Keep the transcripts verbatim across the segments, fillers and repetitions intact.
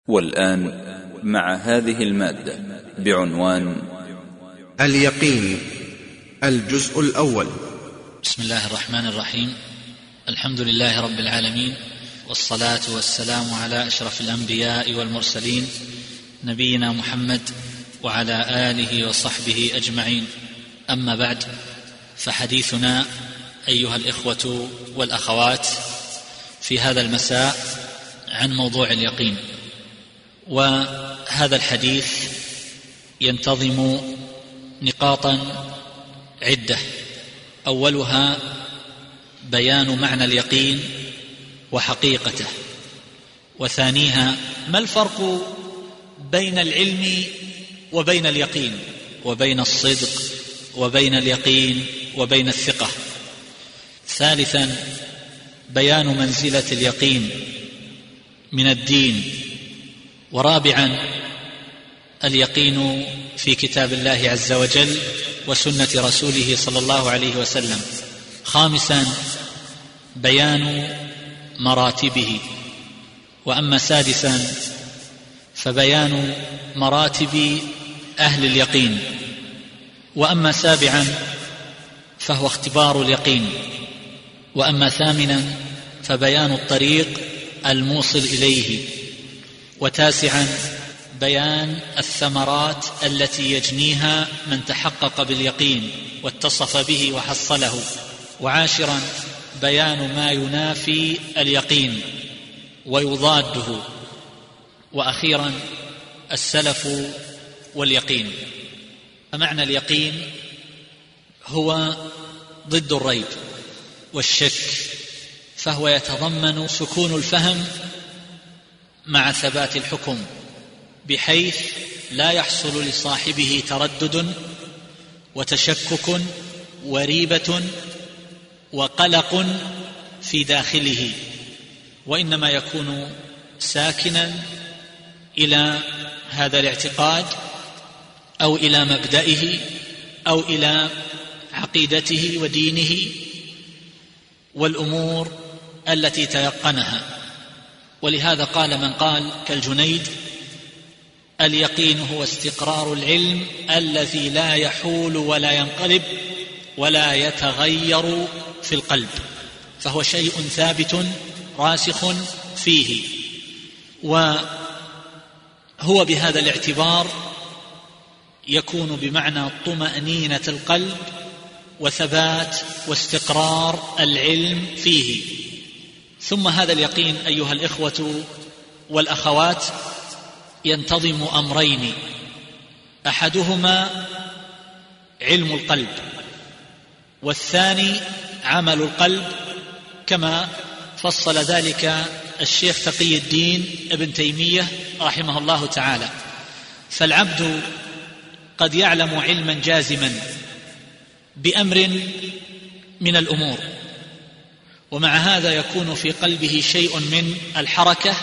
والآن مع هذه المادة بعنوان اليقين، الجزء الأول. بسم الله الرحمن الرحيم. الحمد لله رب العالمين، والصلاة والسلام على أشرف الأنبياء والمرسلين نبينا محمد وعلى آله وصحبه أجمعين. أما بعد، فحديثنا أيها الإخوة والأخوات في هذا المساء عن موضوع اليقين، وهذا الحديث ينتظم نقاطا عدة. أولها بيان معنى اليقين وحقيقته، وثانيها ما الفرق بين العلم وبين اليقين، وبين الصدق وبين اليقين وبين الثقة. ثالثا بيان منزلة اليقين من الدين. ورابعا اليقين في كتاب الله عز وجل وسنة رسوله صلى الله عليه وسلم. خامسا بيان مراتبه. وأما سادسا فبيان مراتب أهل اليقين. وأما سابعا فهو اختبار اليقين. وأما ثامنا فبيان الطريق الموصل إليه. وتاسعا بيان الثمرات التي يجنيها من تحقق باليقين واتصف به وحصله. وعاشرا بيان ما ينافي اليقين ويضاده. وأخيرا السلف واليقين. فمعنى اليقين هو ضد الريب والشك، فهو يتضمن سكون الفهم مع ثبات الحكم، بحيث لا يحصل لصاحبه تردد وتشكك وريبة وقلق في داخله، وإنما يكون ساكنا إلى هذا الاعتقاد أو إلى مبدئه أو إلى عقيدته ودينه والأمور التي تيقنها. ولهذا قال من قال كالجنيد: اليقين هو استقرار العلم الذي لا يحول ولا ينقلب ولا يتغير في القلب، فهو شيء ثابت راسخ فيه. وهو بهذا الاعتبار يكون بمعنى طمأنينة القلب وثبات واستقرار العلم فيه. ثم هذا اليقين أيها الإخوة والأخوات ينتظم أمرين: أحدهما علم القلب، والثاني عمل القلب، كما فصل ذلك الشيخ تقي الدين ابن تيمية رحمه الله تعالى. فالعبد قد يعلم علما جازما بأمر من الأمور، ومع هذا يكون في قلبه شيء من الحركة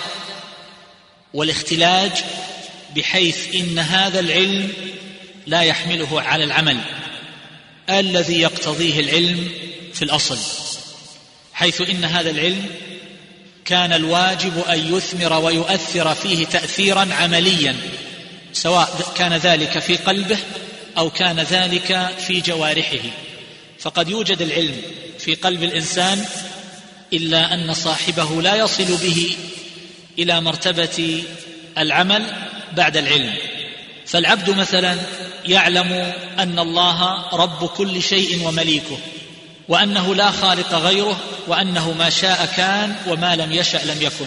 والاختلاج، بحيث إن هذا العلم لا يحمله على العمل الذي يقتضيه العلم في الأصل، حيث إن هذا العلم كان الواجب أن يثمر ويؤثر فيه تأثيرا عمليا، سواء كان ذلك في قلبه أو كان ذلك في جوارحه. فقد يوجد العلم في قلب الإنسان إلا أن صاحبه لا يصل به إلى مرتبة العمل بعد العلم. فالعبد مثلا يعلم أن الله رب كل شيء ومليكه، وأنه لا خالق غيره، وأنه ما شاء كان وما لم يشأ لم يكن.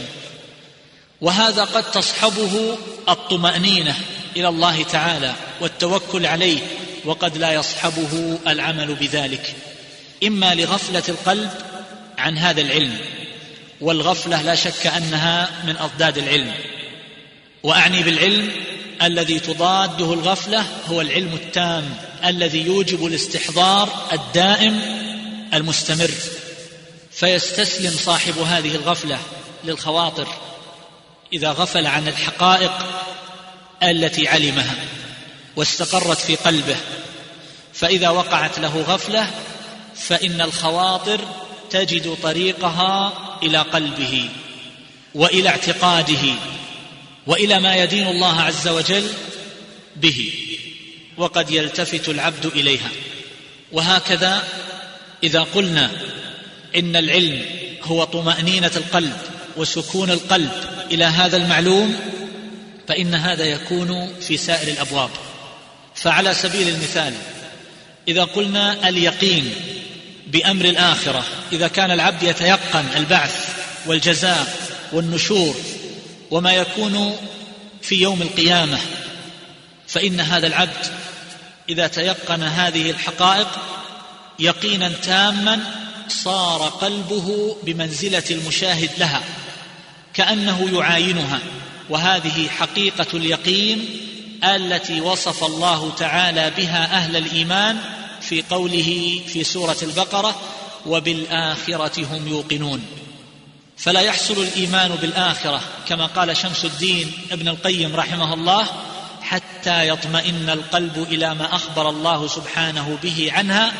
وهذا قد تصحبه الطمأنينة إلى الله تعالى والتوكل عليه، وقد لا يصحبه العمل بذلك، إما لغفلة القلب عن هذا العلم، والغفلة لا شك أنها من أضداد العلم. وأعني بالعلم الذي تضاده الغفلة هو العلم التام الذي يوجب الاستحضار الدائم المستمر، فيستسلم صاحب هذه الغفلة للخواطر إذا غفل عن الحقائق التي علمها واستقرت في قلبه. فإذا وقعت له غفلة فإن الخواطر تجد طريقها إلى قلبه وإلى اعتقاده، وإلى ما يدين الله عز وجل به، وقد يلتفت العبد إليها. وهكذا إذا قلنا إن العلم هو طمأنينة القلب وسكون القلب إلى هذا المعلوم، فإن هذا يكون في سائر الأبواب. فعلى سبيل المثال إذا قلنا اليقين بأمر الآخرة، إذا كان العبد يتيقن البعث والجزاء والنشور وما يكون في يوم القيامة، فإن هذا العبد إذا تيقن هذه الحقائق يقينا تاما صار قلبه بمنزلة المشاهد لها، كأنه يعاينها. وهذه حقيقة اليقين التي وصف الله تعالى بها أهل الإيمان في قوله في سورة البقرة: وبالآخرة هم يوقنون. فلا يحصل الإيمان بالآخرة كما قال شمس الدين ابن القيم رحمه الله حتى يطمئن القلب إلى ما أخبر الله سبحانه به عنها،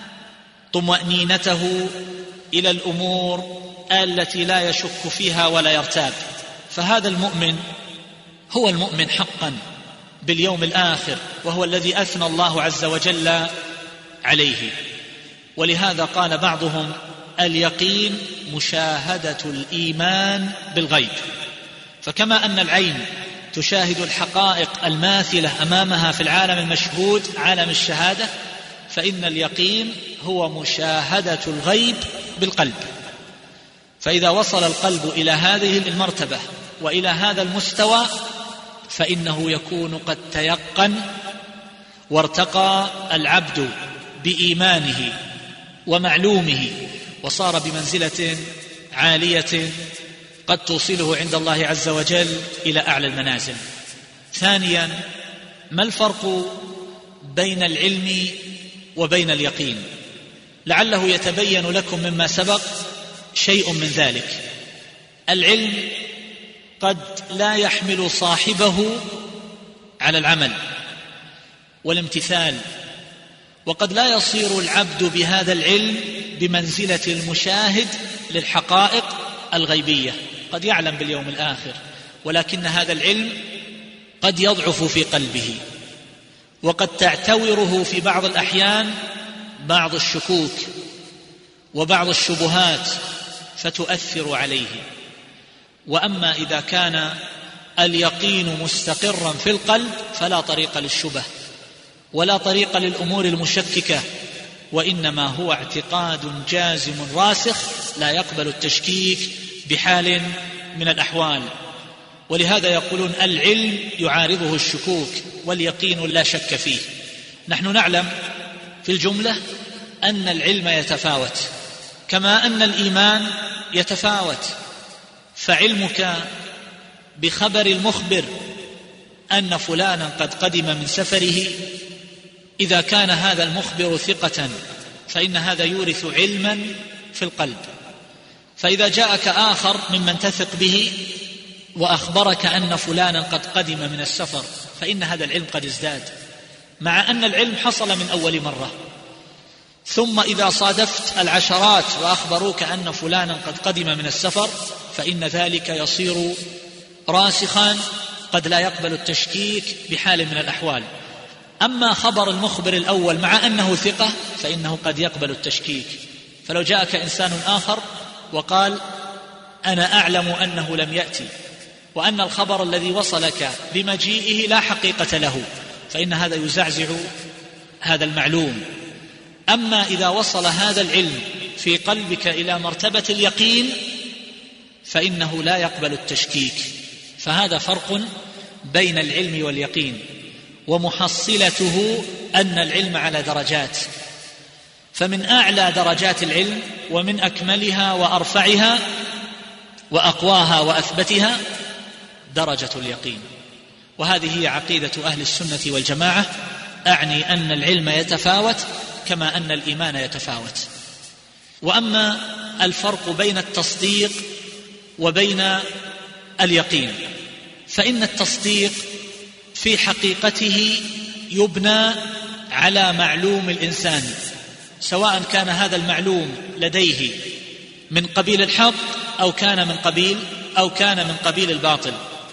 طمأنينته إلى الأمور التي لا يشك فيها ولا يرتاب. فهذا المؤمن هو المؤمن حقا باليوم الآخر، وهو الذي أثنى الله عز وجل عليه. ولهذا قال بعضهم: اليقين مشاهدة الإيمان بالغيب. فكما أن العين تشاهد الحقائق الماثلة أمامها في العالم المشهود عالم الشهادة، فإن اليقين هو مشاهدة الغيب بالقلب. فإذا وصل القلب إلى هذه المرتبة وإلى هذا المستوى، فإنه يكون قد تيقن وارتقى العبد بإيمانه ومعلومه، وصار بمنزلة عالية قد توصله عند الله عز وجل إلى أعلى المنازل. ثانيا، ما الفرق بين العلم وبين اليقين؟ لعله يتبين لكم مما سبق شيء من ذلك. العلم قد لا يحمل صاحبه على العمل والامتثال، وقد لا يصير العبد بهذا العلم بمنزلة المشاهد للحقائق الغيبية. قد يعلم باليوم الآخر، ولكن هذا العلم قد يضعف في قلبه، وقد تعتوره في بعض الأحيان بعض الشكوك وبعض الشبهات فتؤثر عليه. وأما إذا كان اليقين مستقرا في القلب فلا طريق للشبه ولا طريق للأمور المشككة، وإنما هو اعتقاد جازم راسخ لا يقبل التشكيك بحال من الأحوال. ولهذا يقولون العلم يعارضه الشكوك واليقين لا شك فيه. نحن نعلم في الجملة أن العلم يتفاوت كما أن الإيمان يتفاوت. فعلمك بخبر المخبر أن فلانا قد قدم من سفره، إذا كان هذا المخبر ثقة فإن هذا يورث علما في القلب. فإذا جاءك آخر ممن تثق به وأخبرك أن فلانا قد قدم من السفر، فإن هذا العلم قد ازداد، مع أن العلم حصل من أول مرة. ثم إذا صادفت العشرات وأخبروك أن فلانا قد قدم من السفر، فإن ذلك يصير راسخا قد لا يقبل التشكيك بحال من الأحوال. أما خبر المخبر الأول مع أنه ثقة فإنه قد يقبل التشكيك. فلو جاءك إنسان آخر وقال أنا أعلم أنه لم يأتي، وأن الخبر الذي وصلك بمجيئه لا حقيقة له، فإن هذا يزعزع هذا المعلوم. أما إذا وصل هذا العلم في قلبك إلى مرتبة اليقين فإنه لا يقبل التشكيك. فهذا فرق بين العلم واليقين، ومحصلته أن العلم على درجات. فمن أعلى درجات العلم ومن أكملها وأرفعها وأقواها وأثبتها درجة اليقين. وهذه هي عقيدة أهل السنة والجماعة، أعني أن العلم يتفاوت كما أن الإيمان يتفاوت. وأما الفرق بين التصديق وبين اليقين، فإن التصديق في حقيقته يبنى على معلوم الإنسان، سواء كان هذا المعلوم لديه من قبيل الحق أو كان من قبيل أو كان من قبيل الباطل.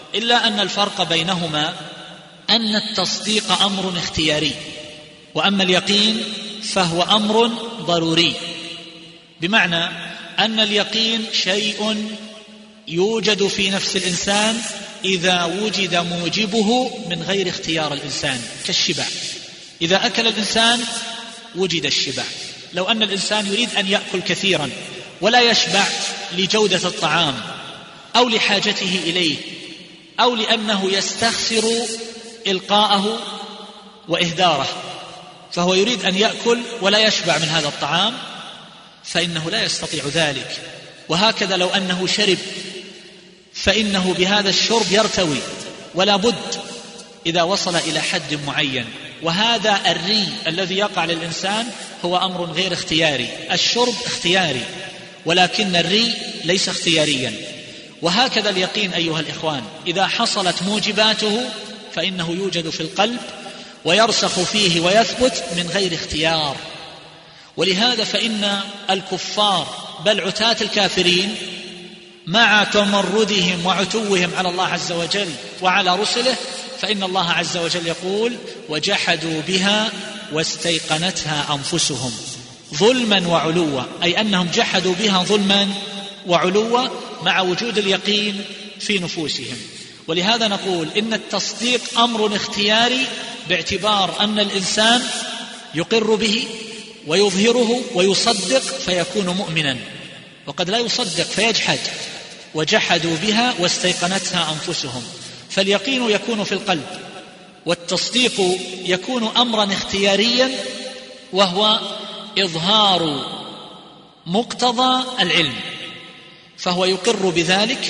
إلا أن الفرق بينهما أن التصديق أمر اختياري، وأما اليقين فهو أمر ضروري، بمعنى أن اليقين شيء يوجد في نفس الإنسان إذا وجد موجبه من غير اختيار الإنسان، كالشبع. إذا أكل الإنسان وجد الشبع. لو أن الإنسان يريد أن يأكل كثيرا ولا يشبع لجودة الطعام أو لحاجته إليه أو لأنه يستخسر إلقاءه وإهداره، فهو يريد أن يأكل ولا يشبع من هذا الطعام، فإنه لا يستطيع ذلك. وهكذا لو أنه شرب فإنه بهذا الشرب يرتوي، ولا بد إذا وصل إلى حد معين. وهذا الري الذي يقع للإنسان هو أمر غير اختياري. الشرب اختياري ولكن الري ليس اختياريا. وهكذا اليقين أيها الإخوان، إذا حصلت موجباته فإنه يوجد في القلب ويرسخ فيه ويثبت من غير اختيار. ولهذا فإن الكفار بل عتاة الكافرين مع تمردهم وعتوهم على الله عز وجل وعلى رسله، فإن الله عز وجل يقول: وجحدوا بها واستيقنتها أنفسهم ظلما وعلوا، أي أنهم جحدوا بها ظلما وعلوا مع وجود اليقين في نفوسهم. ولهذا نقول إن التصديق أمر اختياري، باعتبار أن الإنسان يقر به ويظهره ويصدق فيكون مؤمنا، وقد لا يصدق فيجحد. وجحدوا بها واستيقنتها أنفسهم، فاليقين يكون في القلب، والتصديق يكون أمرا اختياريا، وهو إظهار مقتضى العلم، فهو يقر بذلك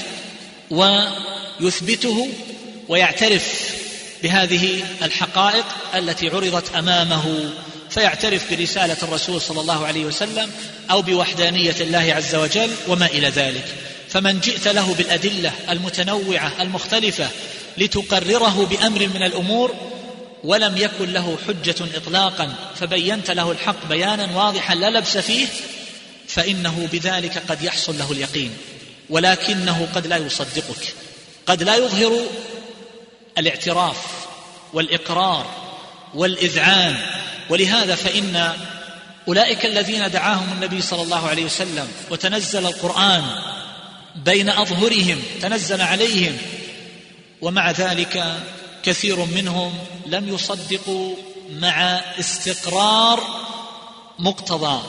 ويثبته ويعترف بهذه الحقائق التي عرضت أمامه، فيعترف برسالة الرسول صلى الله عليه وسلم أو بوحدانية الله عز وجل وما إلى ذلك. فمن جئت له بالأدلة المتنوعة المختلفة لتقرره بأمر من الأمور ولم يكن له حجة إطلاقا، فبينت له الحق بيانا واضحا لا لبس فيه، فإنه بذلك قد يحصل له اليقين، ولكنه قد لا يصدقك، قد لا يظهر الاعتراف والإقرار والإذعان. ولهذا فإن أولئك الذين دعاهم النبي صلى الله عليه وسلم وتنزل القرآن بين أظهرهم، تنزل عليهم، ومع ذلك كثير منهم لم يصدقوا مع استقرار مقتضى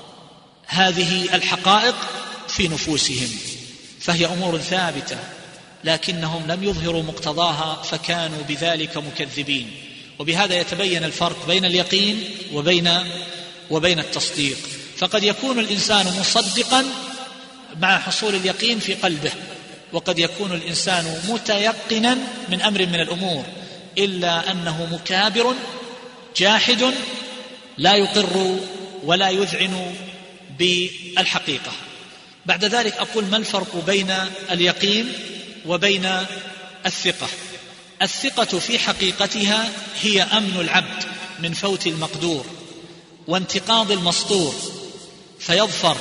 هذه الحقائق في نفوسهم، فهي أمور ثابتة، لكنهم لم يظهروا مقتضاها فكانوا بذلك مكذبين. وبهذا يتبين الفرق بين اليقين وبين وبين التصديق. فقد يكون الإنسان مصدقا مع حصول اليقين في قلبه، وقد يكون الإنسان متيقنا من أمر من الأمور، إلا أنه مكابر جاحد لا يقر ولا يذعن بالحقيقة. بعد ذلك أقول: ما الفرق بين اليقين وبين الثقة؟ الثقة في حقيقتها هي أمن العبد من فوت المقدور وانتقاض المسطور، فيظفر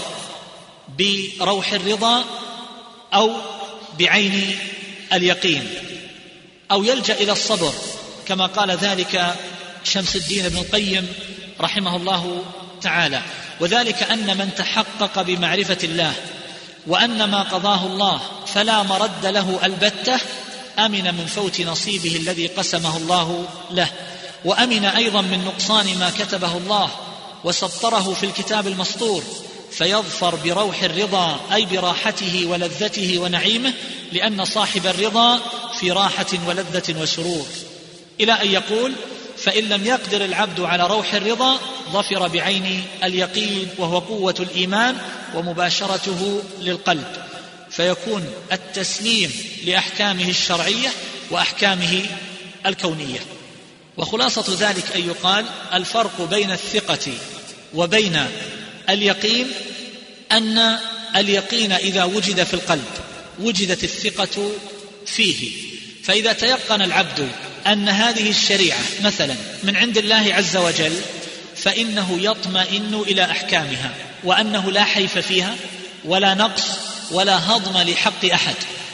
بروح الرضا أو بعين اليقين، أو يلجأ إلى الصبر، كما قال ذلك شمس الدين ابن القيم رحمه الله تعالى. وذلك أن من تحقق بمعرفة الله وأن ما قضاه الله فلا مرد له البتة، أمن من فوت نصيبه الذي قسمه الله له، وأمن أيضا من نقصان ما كتبه الله وسطره في الكتاب المسطور، فيظفر بروح الرضا، أي براحته ولذته ونعيمه، لأن صاحب الرضا في راحة ولذة وسرور، إلى أن يقول: فإن لم يقدر العبد على روح الرضا ظفر بعين اليقين، وهو قوة الإيمان ومباشرته للقلب، فيكون التسليم لأحكامه الشرعية وأحكامه الكونية. وخلاصة ذلك أن يقال: الفرق بين الثقة وبين اليقين أن اليقين إذا وجد في القلب وجدت الثقة فيه، فإذا تيقن العبد أن هذه الشريعة مثلا من عند الله عز وجل فإنه يطمئن إلى أحكامها، وأنه لا حيف فيها ولا نقص ولا هضم لحق أحد،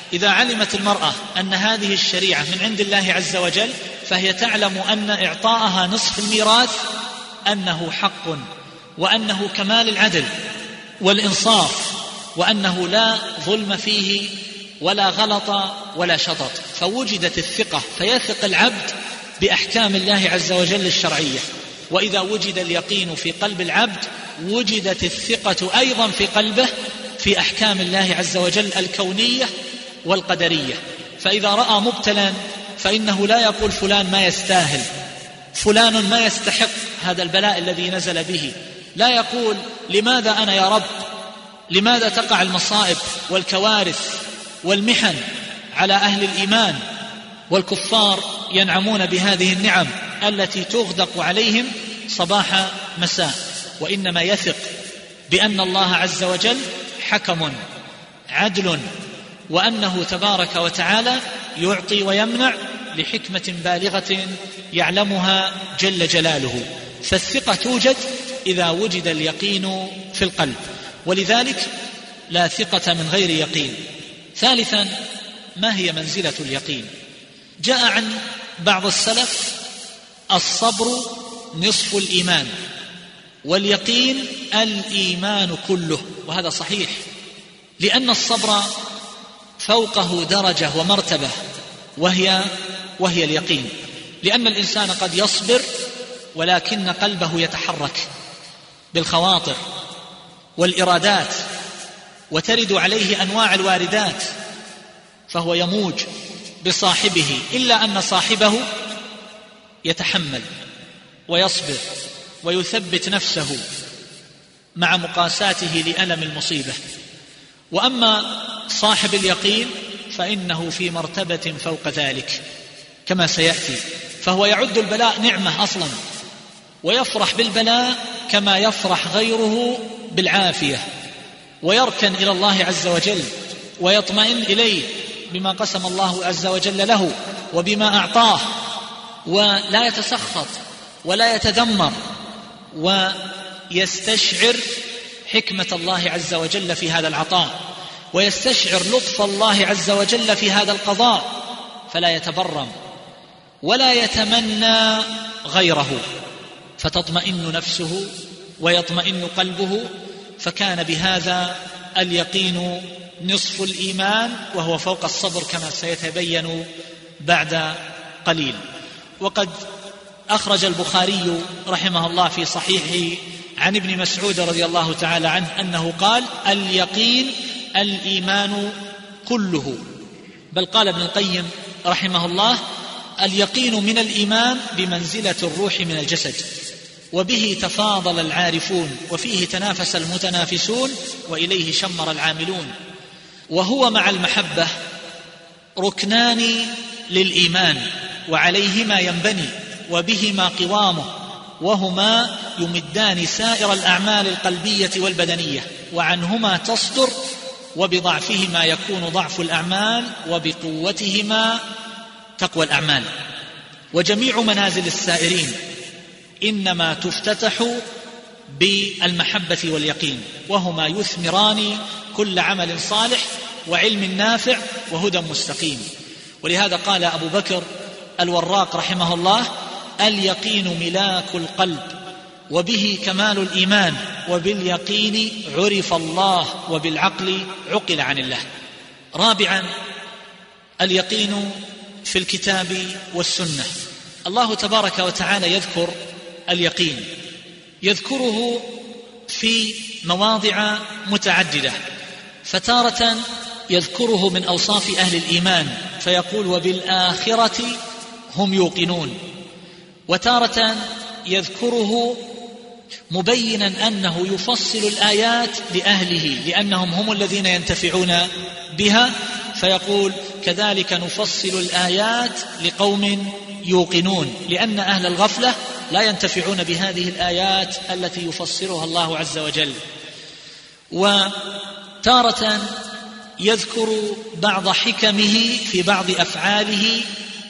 إذا علمت المرأة أن هذه الشريعة من عند الله عز وجل فهي تعلم أن إعطاءها نصف الميراث أنه حق، وأنه كمال العدل والإنصاف، وأنه لا ظلم فيه ولا غلط ولا شطط. فوجدت الثقة فيثق العبد بأحكام الله عز وجل الشرعية. وإذا وجد اليقين في قلب العبد وجدت الثقة أيضا في قلبه في أحكام الله عز وجل الكونية والقدرية. فإذا رأى مبتلا فإنه لا يقول فلان ما يستاهل، فلان ما يستحق هذا البلاء الذي نزل به، لا يقول لماذا أنا يا رب، لماذا تقع المصائب والكوارث والمحن على أهل الإيمان والكفار ينعمون بهذه النعم التي تغدق عليهم صباح مساء. وإنما يثق بأن الله عز وجل حكم عدل، وأنه تبارك وتعالى يعطي ويمنع لحكمة بالغة يعلمها جل جلاله. فالثقة توجد إذا وجد اليقين في القلب، ولذلك لا ثقة من غير يقين. ثالثا، ما هي منزلة اليقين؟ جاء عن بعض السلف الصبر نصف الإيمان، واليقين الإيمان كله، وهذا صحيح، لأن الصبر فوقه درجة ومرتبة وهي وهي اليقين. لأن الإنسان قد يصبر ولكن قلبه يتحرك بالخواطر والإرادات، وترد عليه أنواع الواردات، فهو يموج بصاحبه، إلا أن صاحبه يتحمل ويصبر ويثبت نفسه مع مقاساته لألم المصيبة. وأما صاحب اليقين فإنه في مرتبة فوق ذلك كما سيأتي، فهو يعد البلاء نعمة أصلا، ويفرح بالبلاء كما يفرح غيره بالعافية، ويركن إلى الله عز وجل ويطمئن إليه بما قسم الله عز وجل له وبما أعطاه، ولا يتسخط ولا يتذمر، ويستشعر حكمة الله عز وجل في هذا العطاء، ويستشعر لطف الله عز وجل في هذا القضاء، فلا يتبرم ولا يتمنى غيره، فتطمئن نفسه ويطمئن قلبه. فكان بهذا اليقين نصف الإيمان، وهو فوق الصبر كما سيتبين بعد قليل. وقد أخرج البخاري رحمه الله في صحيحه عن ابن مسعود رضي الله تعالى عنه أنه قال: اليقين الإيمان كله. بل قال ابن القيم رحمه الله: اليقين من الإيمان بمنزلة الروح من الجسد، وبه تفاضل العارفون، وفيه تنافس المتنافسون، وإليه شمر العاملون. وهو مع المحبة ركنان للإيمان، وعليهما ينبني، وبهما قوامه، وهما يمدان سائر الأعمال القلبية والبدنية، وعنهما تصدر، وبضعفهما يكون ضعف الأعمال، وبقوتهما تقوى الأعمال. وجميع منازل السائرين إنما تفتتح بالمحبة واليقين، وهما يثمران كل عمل صالح وعلم نافع وهدى مستقيم. ولهذا قال أبو بكر الوراق رحمه الله: اليقين ملاك القلب، وبه كمال الإيمان، وباليقين عرف الله، وبالعقل عقل عن الله. رابعا، اليقين في الكتاب والسنة. الله تبارك وتعالى يذكر اليقين، يذكره في مواضع متعددة، فتارة يذكره من أوصاف أهل الإيمان فيقول: وبالآخرة هم يوقنون. وتارة يذكره مبينا أنه يفصل الآيات لأهله، لأنهم هم الذين ينتفعون بها، فيقول: كذلك نفصل الآيات لقوم يوقنون، لأن أهل الغفلة لا ينتفعون بهذه الآيات التي يفسرها الله عز وجل. وتارة يذكر بعض حكمه في بعض أفعاله،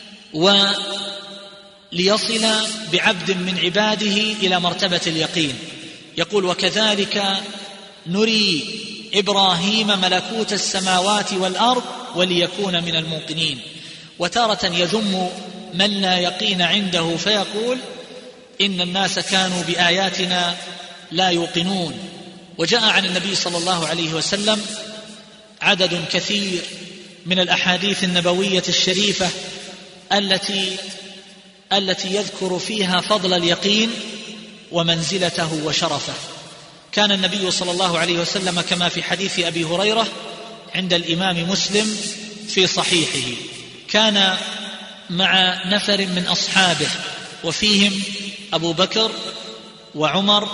وليصل بعبد من عباده إلى مرتبة اليقين. يقول: وكذلك نري إبراهيم ملكوت السماوات والأرض وليكون من الموقنين. وتارة يذم من لا يقين عنده فيقول إن الناس كانوا بآياتنا لا يوقنون. وجاء عن النبي صلى الله عليه وسلم عدد كثير من الأحاديث النبوية الشريفة التي التي يذكر فيها فضل اليقين ومنزلته وشرفه. كان النبي صلى الله عليه وسلم كما في حديث أبي هريرة عند الإمام مسلم في صحيحه، كان مع نفر من أصحابه وفيهم أبو بكر وعمر،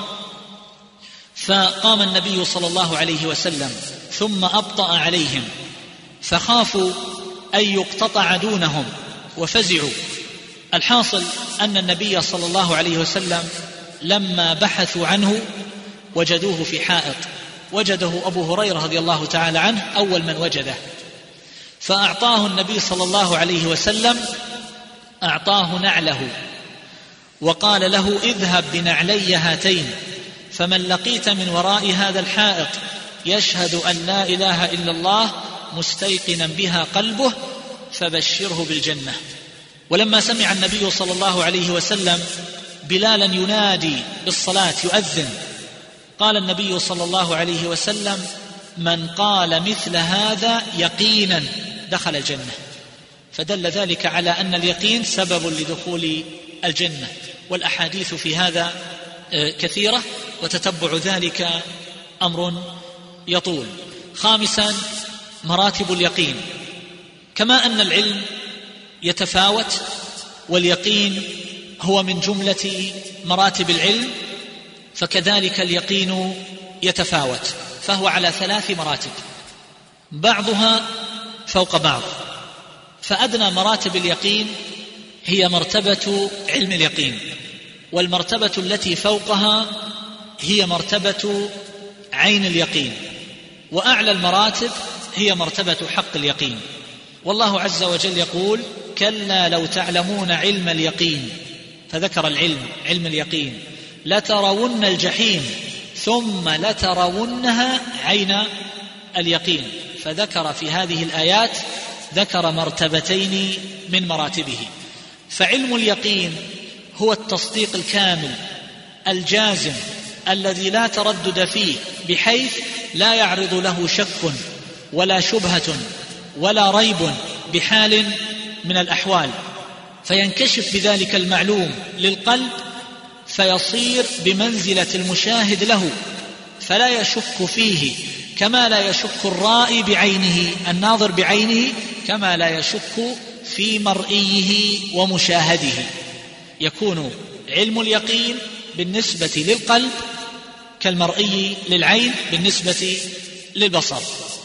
فقام النبي صلى الله عليه وسلم ثم أبطأ عليهم فخافوا أن يقتطع دونهم وفزعوا. الحاصل أن النبي صلى الله عليه وسلم لما بحثوا عنه وجدوه في حائط، وجده أبو هريرة رضي الله تعالى عنه أول من وجده، فأعطاه النبي صلى الله عليه وسلم أعطاه نعله وقال له اذهب بنعلي هاتين، فمن لقيت من وراء هذا الحائط يشهد أن لا إله إلا الله مستيقنا بها قلبه فبشره بالجنة. ولما سمع النبي صلى الله عليه وسلم بلالا ينادي بالصلاة يؤذن، قال النبي صلى الله عليه وسلم من قال مثل هذا يقينا دخل الجنة. فدل ذلك على أن اليقين سبب لدخول الجنة، والأحاديث في هذا كثيرة وتتبع ذلك أمر يطول. خامسا مراتب اليقين. كما أن العلم يتفاوت واليقين هو من جملة مراتب العلم، فكذلك اليقين يتفاوت، فهو على ثلاث مراتب بعضها فوق بعض. فأدنى مراتب اليقين هي مرتبة علم اليقين، والمرتبة التي فوقها هي مرتبة عين اليقين، وأعلى المراتب هي مرتبة حق اليقين. والله عز وجل يقول كلا لو تعلمون علم اليقين، فذكر العلم علم اليقين، لترون الجحيم ثم لترونها عين اليقين، فذكر في هذه الآيات ذكر مرتبتين من مراتبه. فعلم اليقين هو التصديق الكامل الجازم الذي لا تردد فيه، بحيث لا يعرض له شك ولا شبهة ولا ريب بحال من الأحوال، فينكشف بذلك المعلوم للقلب فيصير بمنزلة المشاهد له، فلا يشك فيه كما لا يشك الرائي بعينه الناظر بعينه كما لا يشك في مرئيه ومشاهده. يكون علم اليقين بالنسبة للقلب كالمرئي للعين بالنسبة للبصر،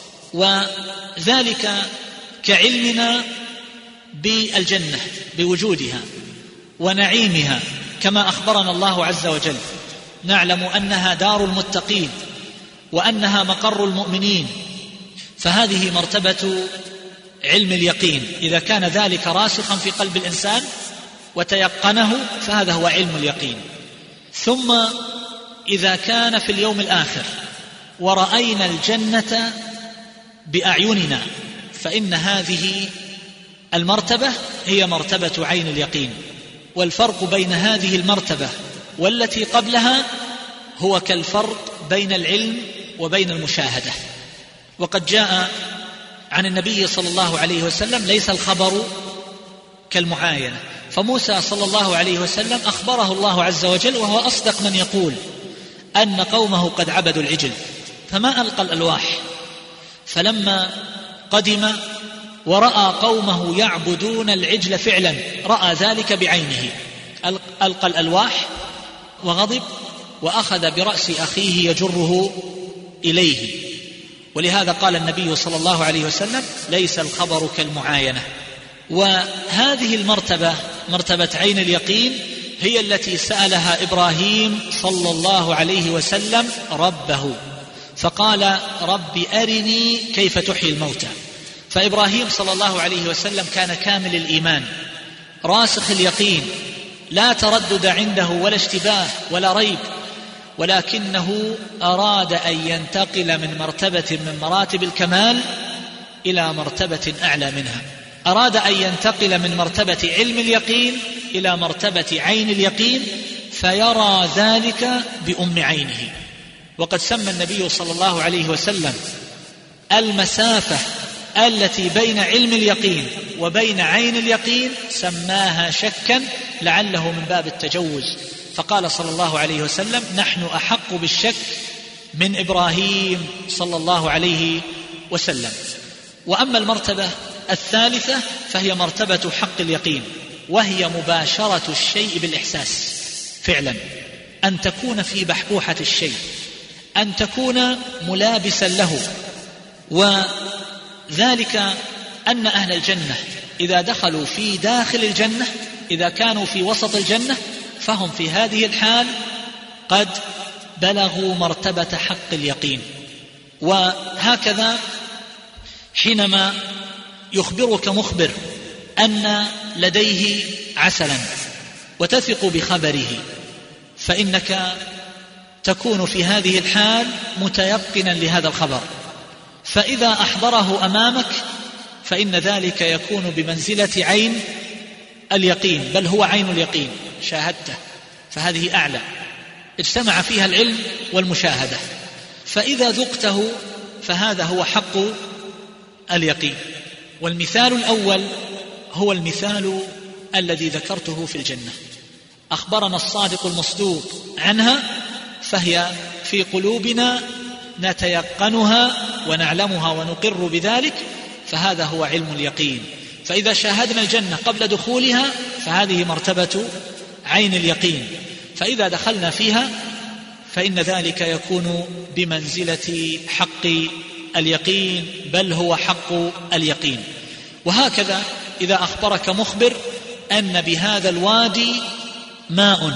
وذلك كعلمنا بالجنة بوجودها ونعيمها كما أخبرنا الله عز وجل، نعلم أنها دار المتقين وأنها مقر المؤمنين، فهذه مرتبة علم اليقين. إذا كان ذلك راسخا في قلب الإنسان وتيقنه فهذا هو علم اليقين. ثم إذا كان في اليوم الآخر ورأينا الجنة بأعيننا فإن هذه المرتبة هي مرتبة عين اليقين. والفرق بين هذه المرتبة والتي قبلها هو كالفرق بين العلم وبين المشاهدة. وقد جاء عن النبي صلى الله عليه وسلم ليس الخبر كالمعاينة، فموسى صلى الله عليه وسلم أخبره الله عز وجل وهو أصدق من يقول أن قومه قد عبدوا العجل فما ألقى الألواح، فلما قدم ورأى قومه يعبدون العجل فعلا رأى ذلك بعينه، ألقى الألواح وغضب وأخذ برأس أخيه يجره إليه. ولهذا قال النبي صلى الله عليه وسلم ليس الخبر كالمعاينة. وهذه المرتبة مرتبة عين اليقين هي التي سألها إبراهيم صلى الله عليه وسلم ربه فقال رب أرني كيف تحيي الموتى. فإبراهيم صلى الله عليه وسلم كان كامل الإيمان راسخ اليقين، لا تردد عنده ولا اشتباه ولا ريب، ولكنه أراد أن ينتقل من مرتبة من مراتب الكمال إلى مرتبة أعلى منها، أراد أن ينتقل من مرتبة علم اليقين إلى مرتبة عين اليقين، فيرى ذلك بأم عينه. وقد سمى النبي صلى الله عليه وسلم المسافة التي بين علم اليقين وبين عين اليقين سماها شكا، لعله من باب التجوز، فقال صلى الله عليه وسلم: نحن أحق بالشك من إبراهيم صلى الله عليه وسلم. وأما المرتبة الثالثة فهي مرتبة حق اليقين، وهي مباشرة الشيء بالإحساس فعلا، أن تكون في بحبوحة الشيء، أن تكون ملابسا له. وذلك أن أهل الجنة إذا دخلوا في داخل الجنة، إذا كانوا في وسط الجنة، فهم في هذه الحال قد بلغوا مرتبة حق اليقين. وهكذا حينما يخبرك مخبر أن لديه عسلا وتثق بخبره، فإنك تكون في هذه الحال متيقنا لهذا الخبر، فإذا أحضره أمامك فإن ذلك يكون بمنزلة عين اليقين، بل هو عين اليقين، شاهدته، فهذه أعلى، اجتمع فيها العلم والمشاهدة. فإذا ذقته فهذا هو حق اليقين. والمثال الأول هو المثال الذي ذكرته في الجنة، أخبرنا الصادق المصدوق عنها، فهي في قلوبنا نتيقنها ونعلمها ونقر بذلك، فهذا هو علم اليقين. فإذا شاهدنا الجنة قبل دخولها فهذه مرتبة عين اليقين، فإذا دخلنا فيها فإن ذلك يكون بمنزلة حق اليقين، بل هو حق اليقين. وهكذا إذا أخبرك مخبر أن بهذا الوادي ماء،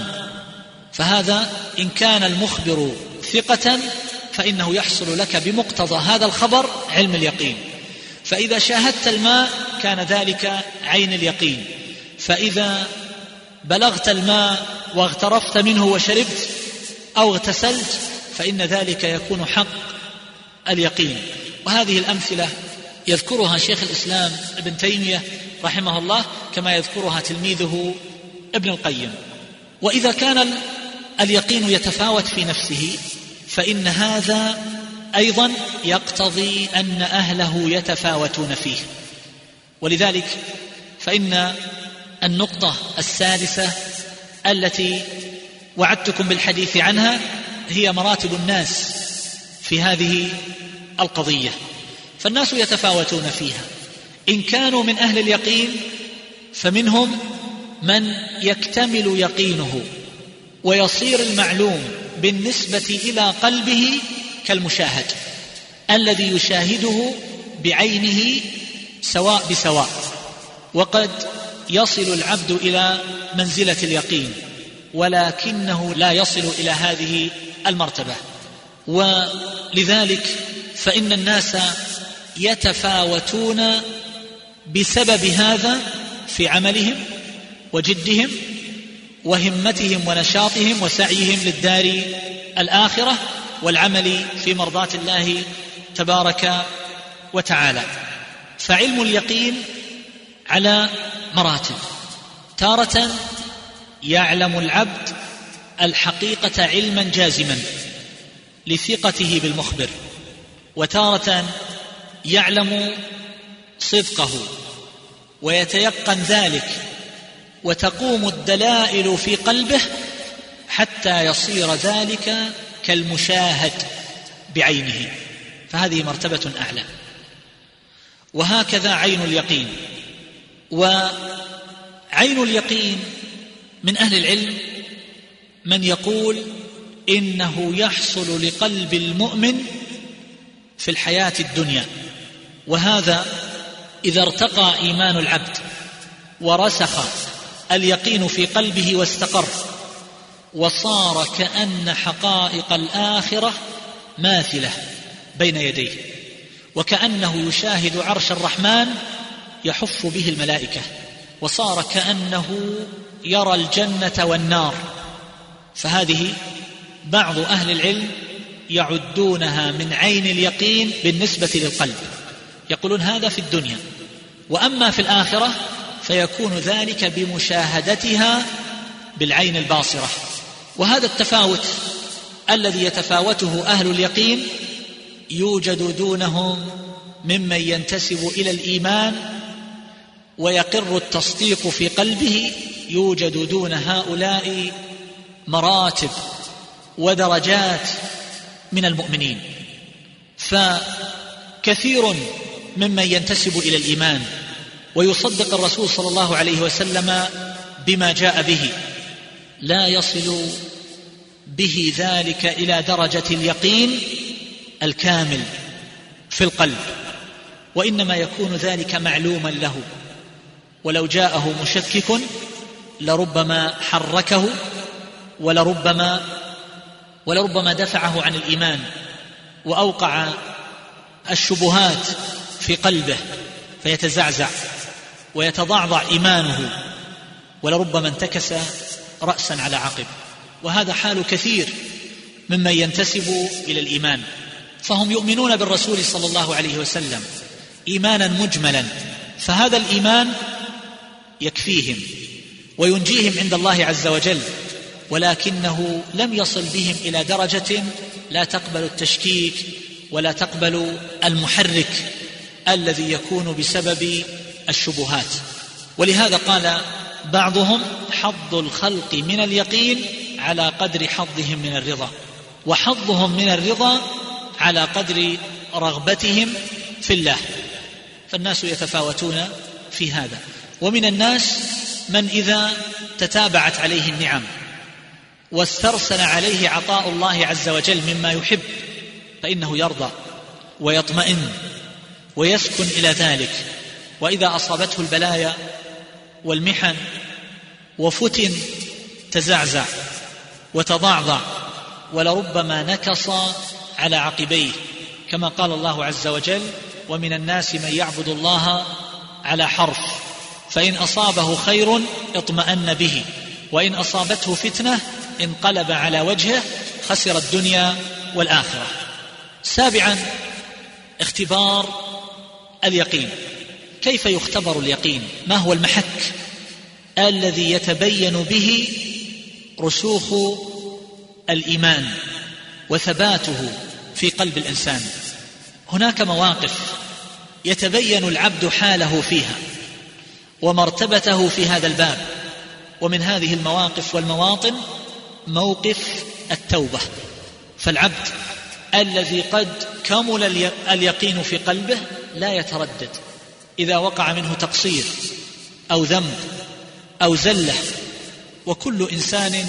فهذا إن كان المخبر ثقة فإنه يحصل لك بمقتضى هذا الخبر علم اليقين، فإذا شاهدت الماء كان ذلك عين اليقين، فإذا بلغت الماء واغترفت منه وشربت أو اغتسلت فإن ذلك يكون حق اليقين. وهذه الأمثلة يذكرها شيخ الإسلام ابن تيمية رحمه الله كما يذكرها تلميذه ابن القيم. وإذا كان اليقين يتفاوت في نفسه فإن هذا أيضا يقتضي أن أهله يتفاوتون فيه. ولذلك فإن النقطة السادسة التي وعدتكم بالحديث عنها هي مراتب الناس في هذه القضية، فالناس يتفاوتون فيها. إن كانوا من أهل اليقين فمنهم من يكتمل يقينه ويصير المعلوم بالنسبة إلى قلبه كالمشاهد الذي يشاهده بعينه سواء بسواء، وقد يصل العبد إلى منزلة اليقين ولكنه لا يصل إلى هذه المرتبة. ولذلك فإن الناس يتفاوتون بسبب هذا في عملهم وجدهم وهمتهم ونشاطهم وسعيهم للدار الآخرة والعمل في مرضاة الله تبارك وتعالى. فعلم اليقين على مراتب، تارة يعلم العبد الحقيقة علما جازما لثقته بالمخبر، وتارة يعلم صدقه ويتيقن ذلك وتقوم الدلائل في قلبه حتى يصير ذلك كالمشاهد بعينه، فهذه مرتبة أعلى. وهكذا عين اليقين. وعين اليقين من أهل العلم من يقول إنه يحصل لقلب المؤمن في الحياة الدنيا، وهذا إذا ارتقى إيمان العبد ورسخ اليقين في قلبه واستقر، وصار كأن حقائق الآخرة ماثلة بين يديه، وكأنه يشاهد عرش الرحمن يحف به الملائكة، وصار كأنه يرى الجنة والنار. فهذه بعض أهل العلم يعدونها من عين اليقين بالنسبة للقلب، يقولون هذا في الدنيا، وأما في الآخرة فيكون ذلك بمشاهدتها بالعين الباصرة. وهذا التفاوت الذي يتفاوته أهل اليقين يوجد دونهم ممن ينتسب إلى الإيمان ويقر التصديق في قلبه، يوجد دون هؤلاء مراتب ودرجات من المؤمنين. فكثير ممن ينتسب إلى الإيمان ويصدق الرسول صلى الله عليه وسلم بما جاء به لا يصل به ذلك إلى درجة اليقين الكامل في القلب، وإنما يكون ذلك معلوما له، ولو جاءه مشكك لربما حركه ولربما ولربما دفعه عن الإيمان وأوقع الشبهات في قلبه فيتزعزع ويتضعضع إيمانه، ولربما انتكس رأسا على عقب. وهذا حال كثير ممن ينتسب إلى الإيمان، فهم يؤمنون بالرسول صلى الله عليه وسلم إيمانا مجملا، فهذا الإيمان يكفيهم وينجيهم عند الله عز وجل، ولكنه لم يصل بهم إلى درجة لا تقبل التشكيك ولا تقبل المحرك الذي يكون بسبب الشبهات. ولهذا قال بعضهم حظ الخلق من اليقين على قدر حظهم من الرضا، وحظهم من الرضا على قدر رغبتهم في الله. فالناس يتفاوتون في هذا. ومن الناس من إذا تتابعت عليه النعم واسترسل عليه عطاء الله عز وجل مما يحب فإنه يرضى ويطمئن ويسكن إلى ذلك، وإذا أصابته البلايا والمحن وفتن تزعزع وتضعضع ولربما نكص على عقبيه، كما قال الله عز وجل: ومن الناس من يعبد الله على حرف فإن أصابه خير اطمأن به وإن أصابته فتنة انقلب على وجهه خسر الدنيا والآخرة. سابعا اختبار اليقين. كيف يختبر اليقين؟ ما هو المحك الذي يتبين به رسوخ الإيمان وثباته في قلب الإنسان؟ هناك مواقف يتبين العبد حاله فيها ومرتبته في هذا الباب، ومن هذه المواقف والمواطن موقف التوبة. فالعبد الذي قد كمل اليقين في قلبه لا يتردد إذا وقع منه تقصير أو ذنب أو زلة، وكل إنسان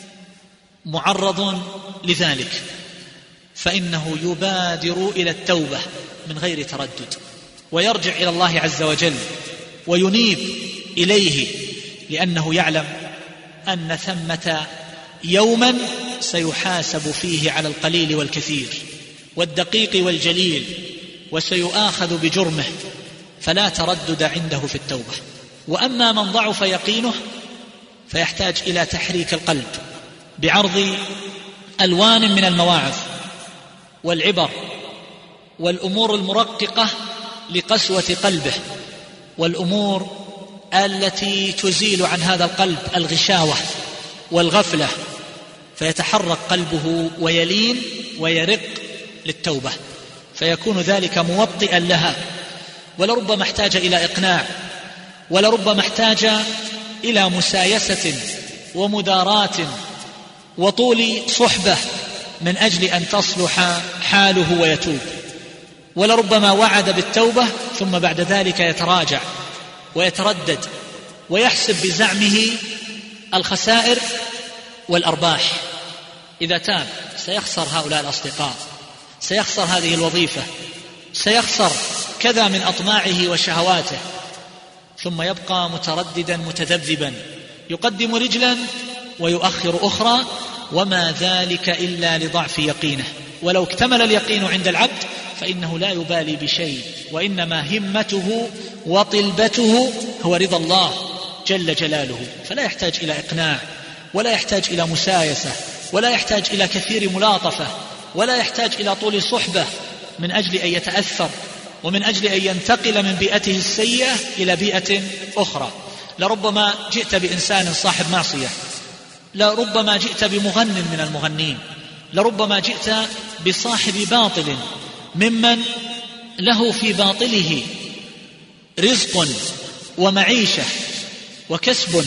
معرض لذلك، فإنه يبادر إلى التوبة من غير تردد ويرجع إلى الله عز وجل وينيب إليه، لأنه يعلم أن ثمة يوما سيحاسب فيه على القليل والكثير والدقيق والجليل وسيؤاخذ بجرمه، فلا تردد عنده في التوبة. وأما من ضعف يقينه فيحتاج إلى تحريك القلب بعرض ألوان من المواعظ والعبر والأمور المرققة لقسوة قلبه، والأمور التي تزيل عن هذا القلب الغشاوة والغفلة، فيتحرك قلبه ويلين ويرق للتوبة، فيكون ذلك موطئا لها، ولربما احتاج إلى إقناع، ولربما احتاج إلى مسايسة ومداراة وطول صحبة من أجل أن تصلح حاله ويتوب، ولربما وعد بالتوبة ثم بعد ذلك يتراجع ويتردد ويحسب بزعمه الخسائر والأرباح. إذا تاب سيخسر هؤلاء الأصدقاء، سيخسر هذه الوظيفة، سيخسر كذا من أطماعه وشهواته، ثم يبقى مترددا متذبذبا يقدم رجلا ويؤخر أخرى، وما ذلك إلا لضعف يقينه. ولو اكتمل اليقين عند العبد فإنه لا يبالي بشيء، وإنما همته وطلبته هو رضا الله جل جلاله، فلا يحتاج إلى إقناع ولا يحتاج إلى مسايسة ولا يحتاج إلى كثير ملاطفة ولا يحتاج إلى طول صحبة من أجل أن يتأثر ومن أجل أن ينتقل من بيئته السيئة إلى بيئة أخرى. لربما جئت بإنسان صاحب معصية، لربما جئت بمغن من المغنين، لربما جئت بصاحب باطل ممن له في باطله رزق ومعيشة وكسب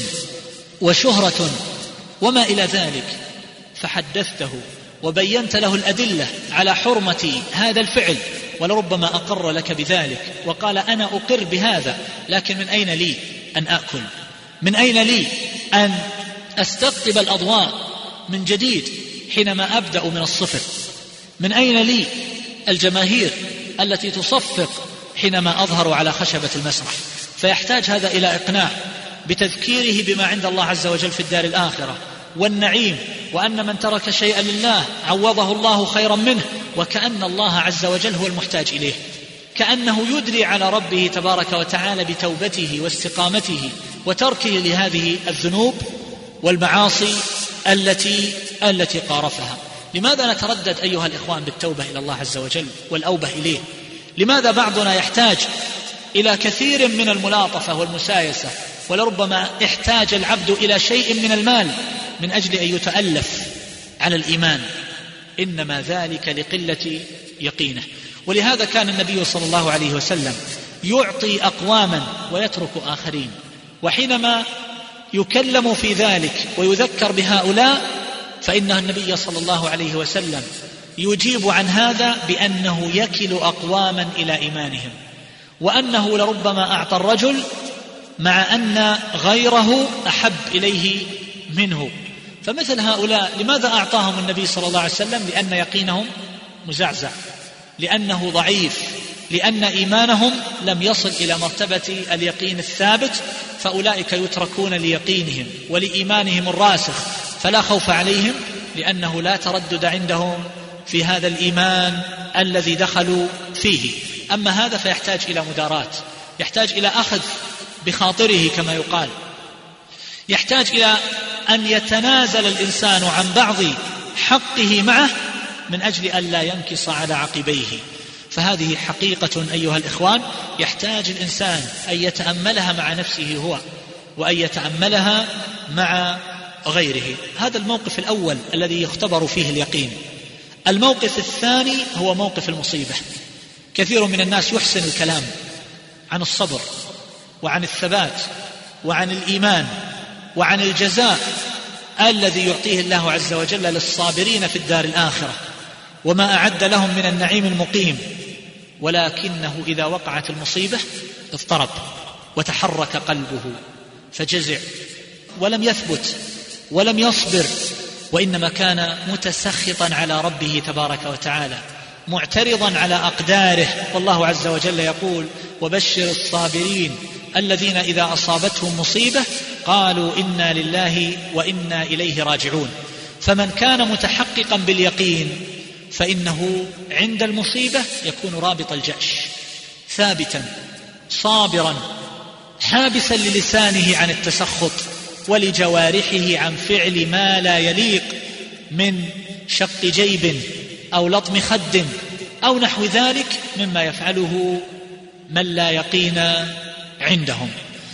وشهرة وما إلى ذلك، فحدثته وبينت له الأدلة على حرمة هذا الفعل، ولربما أقر لك بذلك وقال أنا أقر بهذا، لكن من أين لي أن أأكل؟ من أين لي أن أستقطب الأضواء من جديد حينما أبدأ من الصفر؟ من أين لي الجماهير التي تصفق حينما أظهر على خشبة المسرح؟ فيحتاج هذا إلى إقناع بتذكيره بما عند الله عز وجل في الدار الآخرة والنعيم، وأن من ترك شيئا لله عوضه الله خيرا منه، وكأن الله عز وجل هو المحتاج إليه، كأنه يدري على ربه تبارك وتعالى بتوبته واستقامته وتركه لهذه الذنوب والمعاصي التي التي قارفها. لماذا نتردد أيها الإخوان بالتوبة إلى الله عز وجل والأوبة إليه؟ لماذا بعضنا يحتاج إلى كثير من الملاطفة والمسايسة، ولربما احتاج العبد إلى شيء من المال من أجل أن يتألف على الإيمان؟ إنما ذلك لقلة يقينه. ولهذا كان النبي صلى الله عليه وسلم يعطي أقواما ويترك آخرين، وحينما يكلم في ذلك ويذكر بهؤلاء فإن النبي صلى الله عليه وسلم يجيب عن هذا بأنه يكل أقواما إلى إيمانهم، وأنه لربما أعطى الرجل مع أن غيره أحب إليه منه. فمثل هؤلاء لماذا أعطاهم النبي صلى الله عليه وسلم؟ لأن يقينهم مزعزع، لأنه ضعيف، لأن إيمانهم لم يصل إلى مرتبة اليقين الثابت، فأولئك يتركون ليقينهم ولإيمانهم الراسخ، فلا خوف عليهم، لأنه لا تردد عندهم في هذا الإيمان الذي دخلوا فيه. أما هذا فيحتاج إلى مدارات، يحتاج إلى أخذ بخاطره كما يقال، يحتاج إلى أن يتنازل الإنسان عن بعض حقه معه من أجل أن لا ينكص على عقبيه. فهذه حقيقة أيها الإخوان يحتاج الإنسان أن يتأملها مع نفسه هو، وأن يتأملها مع غيره. هذا الموقف الأول الذي يختبر فيه اليقين. الموقف الثاني هو موقف المصيبة. كثير من الناس يحسن الكلام عن الصبر وعن الثبات وعن الإيمان وعن الجزاء الذي يعطيه الله عز وجل للصابرين في الدار الآخرة، وما أعد لهم من النعيم المقيم، ولكنه إذا وقعت المصيبة اضطرب وتحرك قلبه فجزع ولم يثبت ولم يصبر، وإنما كان متسخطا على ربه تبارك وتعالى، معترضا على أقداره. والله عز وجل يقول: وبشر الصابرين الذين إذا أصابتهم مصيبة قالوا إنا لله وإنا إليه راجعون. فمن كان متحققا باليقين فإنه عند المصيبة يكون رابط الجأش، ثابتا صابرا، حابسا للسانه عن التسخط ولجوارحه عن فعل ما لا يليق من شق جيب أو لطم خد أو نحو ذلك مما يفعله من لا يقين عندهم.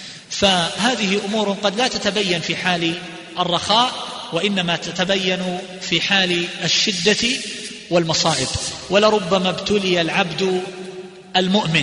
فهذه أمور قد لا تتبين في حال الرخاء، وإنما تتبين في حال الشدة والمصائب. ولربما ابتلي العبد المؤمن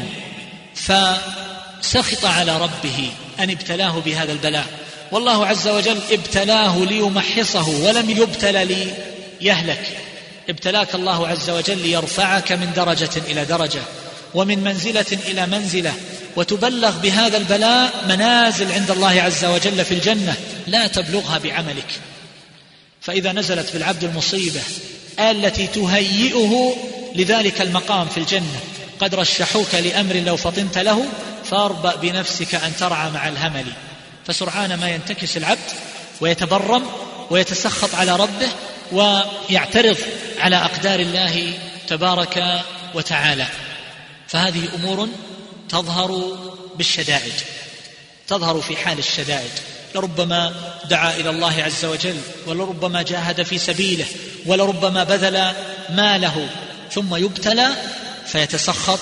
فسخط على ربه أن ابتلاه بهذا البلاء، والله عز وجل ابتلاه ليمحصه ولم يبتلى ليهلك. ابتلاك الله عز وجل ليرفعك من درجة إلى درجة ومن منزلة إلى منزلة، وتبلغ بهذا البلاء منازل عند الله عز وجل في الجنة لا تبلغها بعملك. فإذا نزلت بالعبد المصيبة التي تهيئه لذلك المقام في الجنة، قد رشحوك لأمر لو فطنت له فاربأ بنفسك أن ترعى مع الهمل. فسرعان ما ينتكس العبد ويتبرم ويتسخط على ربه ويعترض على أقدار الله تبارك وتعالى. فهذه أمور تظهر بالشدائد، تظهر في حال الشدائد. لربما دعا إلى الله عز وجل، ولربما جاهد في سبيله، ولربما بذل ماله، ثم يبتلى فيتسخط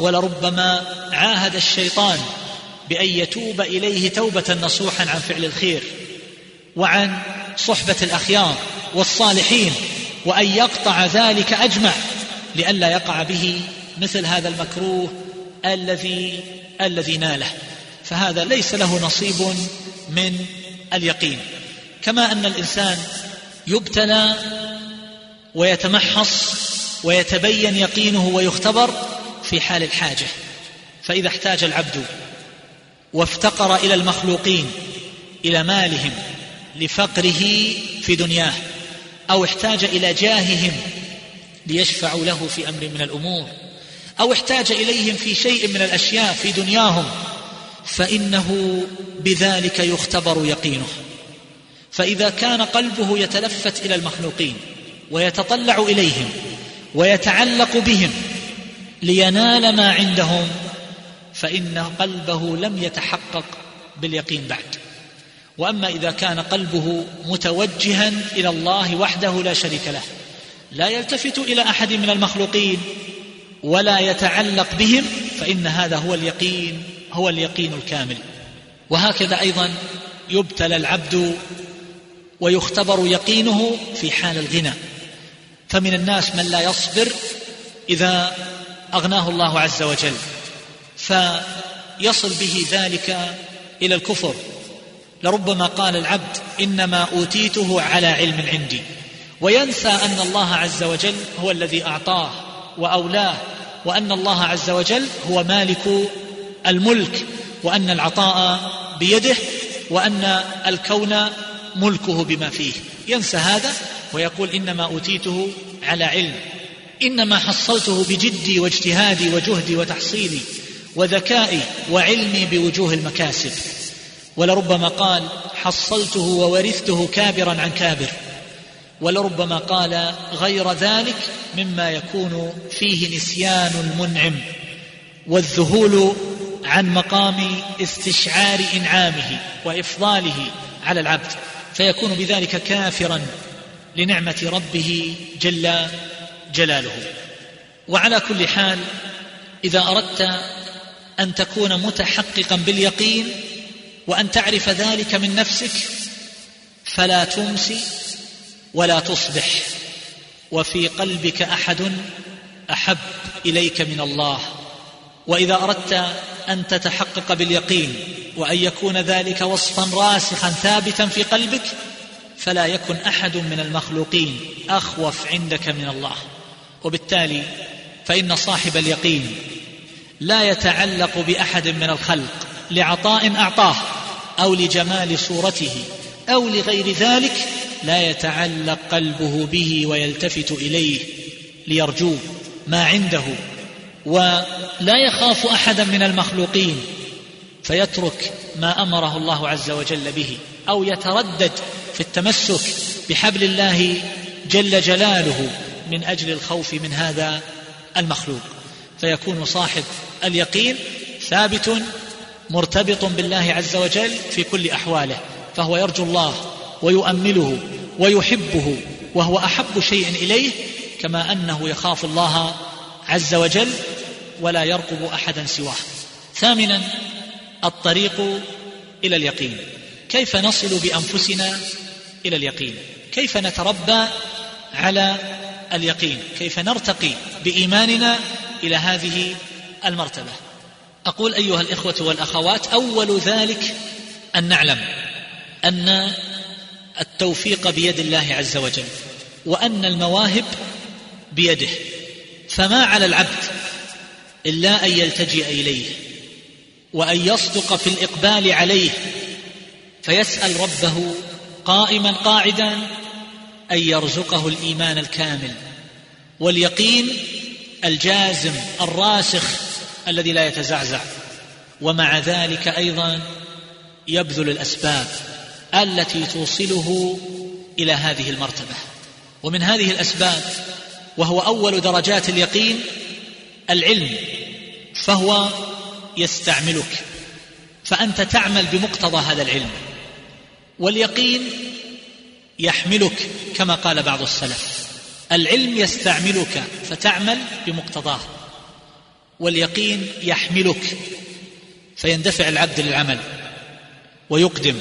ولربما عاهد الشيطان بأن يتوب إليه توبة نصوحا عن فعل الخير وعن صحبة الأخيار والصالحين، وأن يقطع ذلك أجمع لئلا يقع به مثل هذا المكروه الذي الذي ناله، فهذا ليس له نصيب من اليقين. كما أن الإنسان يبتلى ويتمحص ويتبين يقينه ويختبر في حال الحاجة، فإذا احتاج العبد وافتقر إلى المخلوقين إلى مالهم لفقره في دنياه، أو احتاج إلى جاههم ليشفعوا له في أمر من الأمور، أو احتاج إليهم في شيء من الأشياء في دنياهم، فإنه بذلك يختبر يقينه. فإذا كان قلبه يتلفت إلى المخلوقين ويتطلع إليهم ويتعلق بهم لينال ما عندهم، فإن قلبه لم يتحقق باليقين بعد. وأما إذا كان قلبه متوجها إلى الله وحده لا شريك له، لا يلتفت إلى أحد من المخلوقين ولا يتعلق بهم، فإن هذا هو اليقين هو اليقين الكامل. وهكذا أيضا يبتلى العبد ويختبر يقينه في حال الغنى، فمن الناس من لا يصبر إذا أغناه الله عز وجل، فيصل به ذلك إلى الكفر. لربما قال العبد إنما أوتيته على علم عندي، وينسى أن الله عز وجل هو الذي أعطاه وأولاه، وأن الله عز وجل هو مالك الملك، وأن العطاء بيده، وأن الكون ملكه بما فيه. ينسى هذا ويقول إنما أوتيته على علم، إنما حصلته بجدي واجتهادي وجهدي وتحصيلي وذكائي وعلمي بوجوه المكاسب. ولربما قال حصلته وورثته كابرا عن كابر، ولربما قال غير ذلك مما يكون فيه نسيان المنعم والذهول عن مقام استشعار إنعامه وإفضاله على العبد، فيكون بذلك كافرا لنعمة ربه جل جلاله. وعلى كل حال، إذا أردت أن تكون متحققا باليقين وأن تعرف ذلك من نفسك، فلا تمسي ولا تصبح وفي قلبك أحد أحب إليك من الله. وإذا أردت أن تتحقق باليقين وأن يكون ذلك وصفا راسخا ثابتا في قلبك، فلا يكن أحد من المخلوقين أخوف عندك من الله. وبالتالي فإن صاحب اليقين لا يتعلق بأحد من الخلق لعطاء أعطاه أو لجمال صورته أو لغير ذلك، لا يتعلق قلبه به ويلتفت إليه ليرجو ما عنده، ولا يخاف أحدا من المخلوقين فيترك ما أمره الله عز وجل به، أو يتردد في التمسك بحبل الله جل جلاله من أجل الخوف من هذا المخلوق. فيكون صاحب اليقين ثابت مرتبط بالله عز وجل في كل أحواله، فهو يرجو الله ويؤمله ويحبه وهو أحب شيء إليه، كما أنه يخاف الله عز وجل ولا يرقب أحدا سواه. ثامنا، الطريق إلى اليقين. كيف نصل بأنفسنا إلى اليقين؟ كيف نتربى على اليقين؟ كيف نرتقي بإيماننا إلى هذه المرتبة؟ أقول أيها الإخوة والأخوات، أول ذلك أن نعلم أن التوفيق بيد الله عز وجل، وأن المواهب بيده، فما على العبد إلا أن يلتجئ إليه وأن يصدق في الإقبال عليه، فيسأل ربه قائما قاعدا أن يرزقه الإيمان الكامل واليقين الجازم الراسخ الذي لا يتزعزع. ومع ذلك أيضا يبذل الأسباب التي توصله إلى هذه المرتبة. ومن هذه الأسباب، وهو أول درجات اليقين، العلم، فهو يستعملك، فأنت تعمل بمقتضى هذا العلم. واليقين يحملك كما قال بعض السلف، العلم يستعملك فتعمل بمقتضاه، واليقين يحملك فيندفع العبد للعمل ويقدم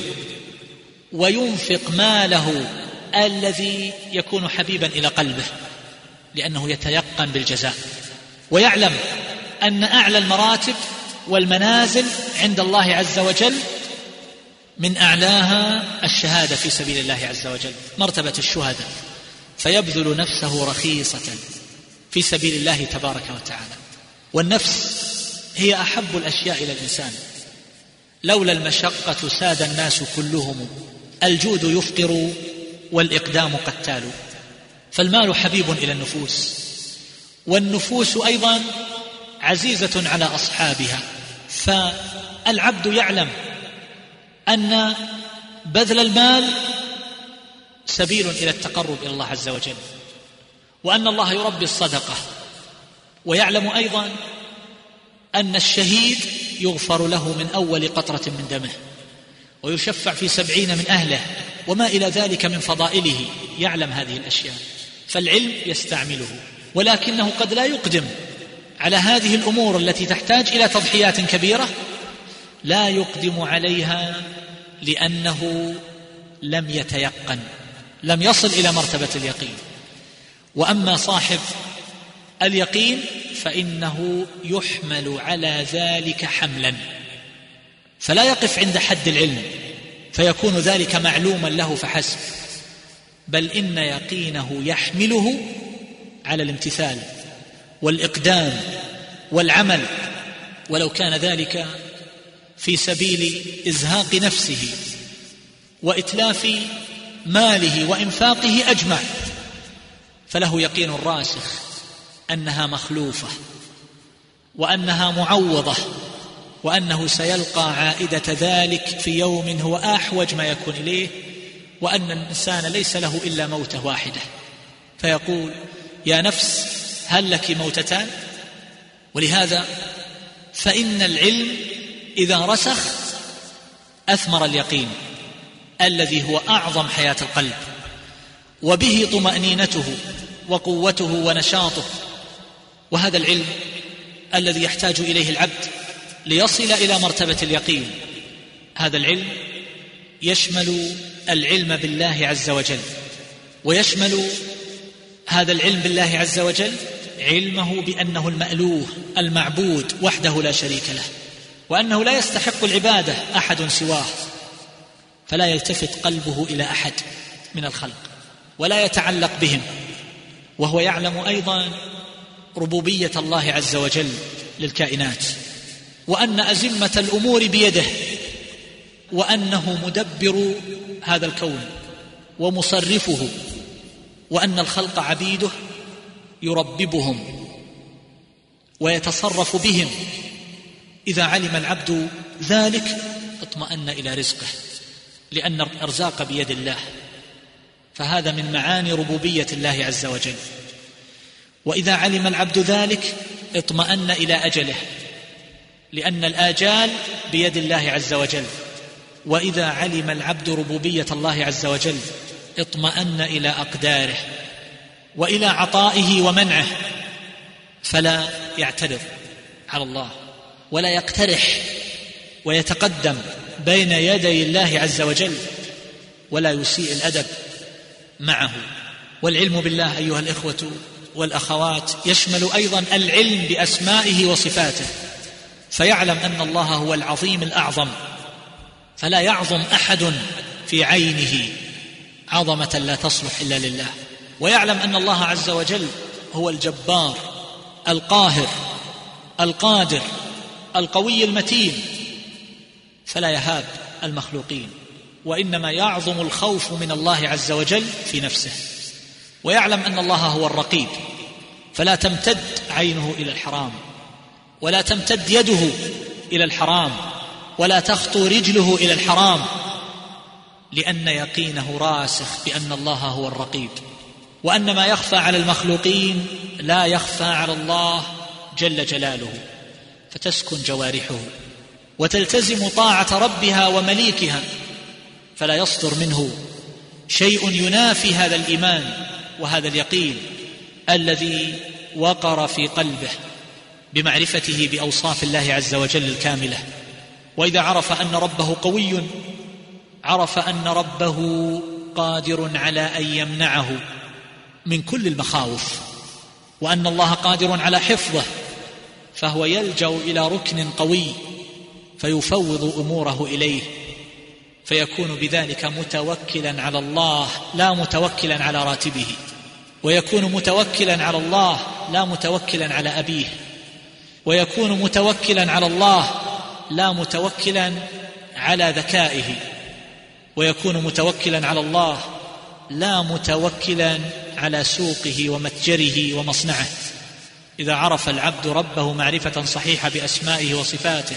وينفق ماله الذي يكون حبيبا إلى قلبه، لأنه يتيقن بالجزاء ويعلم أن أعلى المراتب والمنازل عند الله عز وجل من أعلاها الشهادة في سبيل الله عز وجل، مرتبة الشهداء، فيبذل نفسه رخيصة في سبيل الله تبارك وتعالى. والنفس هي أحب الأشياء إلى الإنسان، لولا المشقة ساد الناس كلهم، الجود يفقر والإقدام قتال. فالمال حبيب إلى النفوس، والنفوس أيضا عزيزة على أصحابها، فالعبد يعلم أن بذل المال سبيل إلى التقرب إلى الله عز وجل، وأن الله يربي الصدقة، ويعلم أيضا أن الشهيد يغفر له من أول قطرة من دمه ويشفع في سبعين من أهله وما إلى ذلك من فضائله، يعلم هذه الأشياء، فالعلم يستعمله، ولكنه قد لا يقدم على هذه الأمور التي تحتاج إلى تضحيات كبيرة، لا يقدم عليها لأنه لم يتيقن، لم يصل إلى مرتبة اليقين. وأما صاحب اليقين فإنه يحمل على ذلك حملا، فلا يقف عند حد العلم فيكون ذلك معلوما له فحسب، بل إن يقينه يحمله على الامتثال والإقدام والعمل، ولو كان ذلك في سبيل إزهاق نفسه وإتلاف ماله وإنفاقه أجمع، فله يقين راسخ أنها مخلوفة وأنها معوضة، وأنه سيلقى عائدة ذلك في يوم هو أحوج ما يكون إليه، وأن الإنسان ليس له إلا موتة واحدة، فيقول يا نفس هل لك موتتان؟ ولهذا فإن العلم إذا رسخ أثمر اليقين الذي هو أعظم حياة القلب، وبه طمأنينته وقوته ونشاطه. وهذا العلم الذي يحتاج إليه العبد ليصل إلى مرتبة اليقين، هذا العلم يشمل العلم بالله عز وجل، ويشمل هذا العلم بالله عز وجل علمه بأنه المألوه المعبود وحده لا شريك له، وأنه لا يستحق العبادة أحد سواه، فلا يلتفت قلبه إلى أحد من الخلق ولا يتعلق بهم. وهو يعلم أيضا ربوبية الله عز وجل للكائنات، وأن أزمة الأمور بيده، وأنه مدبر هذا الكون ومصرفه، وأن الخلق عبيده يرببهم ويتصرف بهم. إذا علم العبد ذلك اطمأن إلى رزقه، لأن الأرزاق بيد الله، فهذا من معاني ربوبية الله عز وجل. وإذا علم العبد ذلك اطمأن إلى أجله، لأن الآجال بيد الله عز وجل. وإذا علم العبد ربوبية الله عز وجل اطمأن إلى أقداره وإلى عطائه ومنعه، فلا يعترض على الله ولا يقترح ويتقدم بين يدي الله عز وجل، ولا يسيء الأدب معه. والعلم بالله أيها الإخوة والأخوات يشمل أيضا العلم بأسمائه وصفاته، فيعلم أن الله هو العظيم الأعظم، فلا يعظم أحد في عينه عظمة لا تصلح إلا لله. ويعلم أن الله عز وجل هو الجبار القاهر القادر القوي المتين، فلا يهاب المخلوقين، وإنما يعظم الخوف من الله عز وجل في نفسه. ويعلم أن الله هو الرقيب، فلا تمتد عينه إلى الحرام، ولا تمتد يده إلى الحرام، ولا تخطو رجله إلى الحرام، لأن يقينه راسخ بأن الله هو الرقيب، وأن ما يخفى على المخلوقين لا يخفى على الله جل جلاله، فتسكن جوارحه وتلتزم طاعة ربها ومليكها، فلا يصدر منه شيء ينافي هذا الإيمان وهذا اليقين الذي وقر في قلبه. بمعرفته بأوصاف الله عز وجل الكاملة. وإذا عرف أن ربه قوي عرف أن ربه قادر على أن يمنعه من كل المخاوف، وأن الله قادر على حفظه، فهو يلجأ إلى ركن قوي فيفوض أموره إليه، فيكون بذلك متوكلا على الله لا متوكلا على راتبه، ويكون متوكلا على الله لا متوكلا على أبيه، ويكون متوكلا على الله لا متوكلا على ذكائه، ويكون متوكلا على الله لا متوكلا على سوقه ومتجره ومصنعه. إذا عرف العبد ربه معرفة صحيحة بأسمائه وصفاته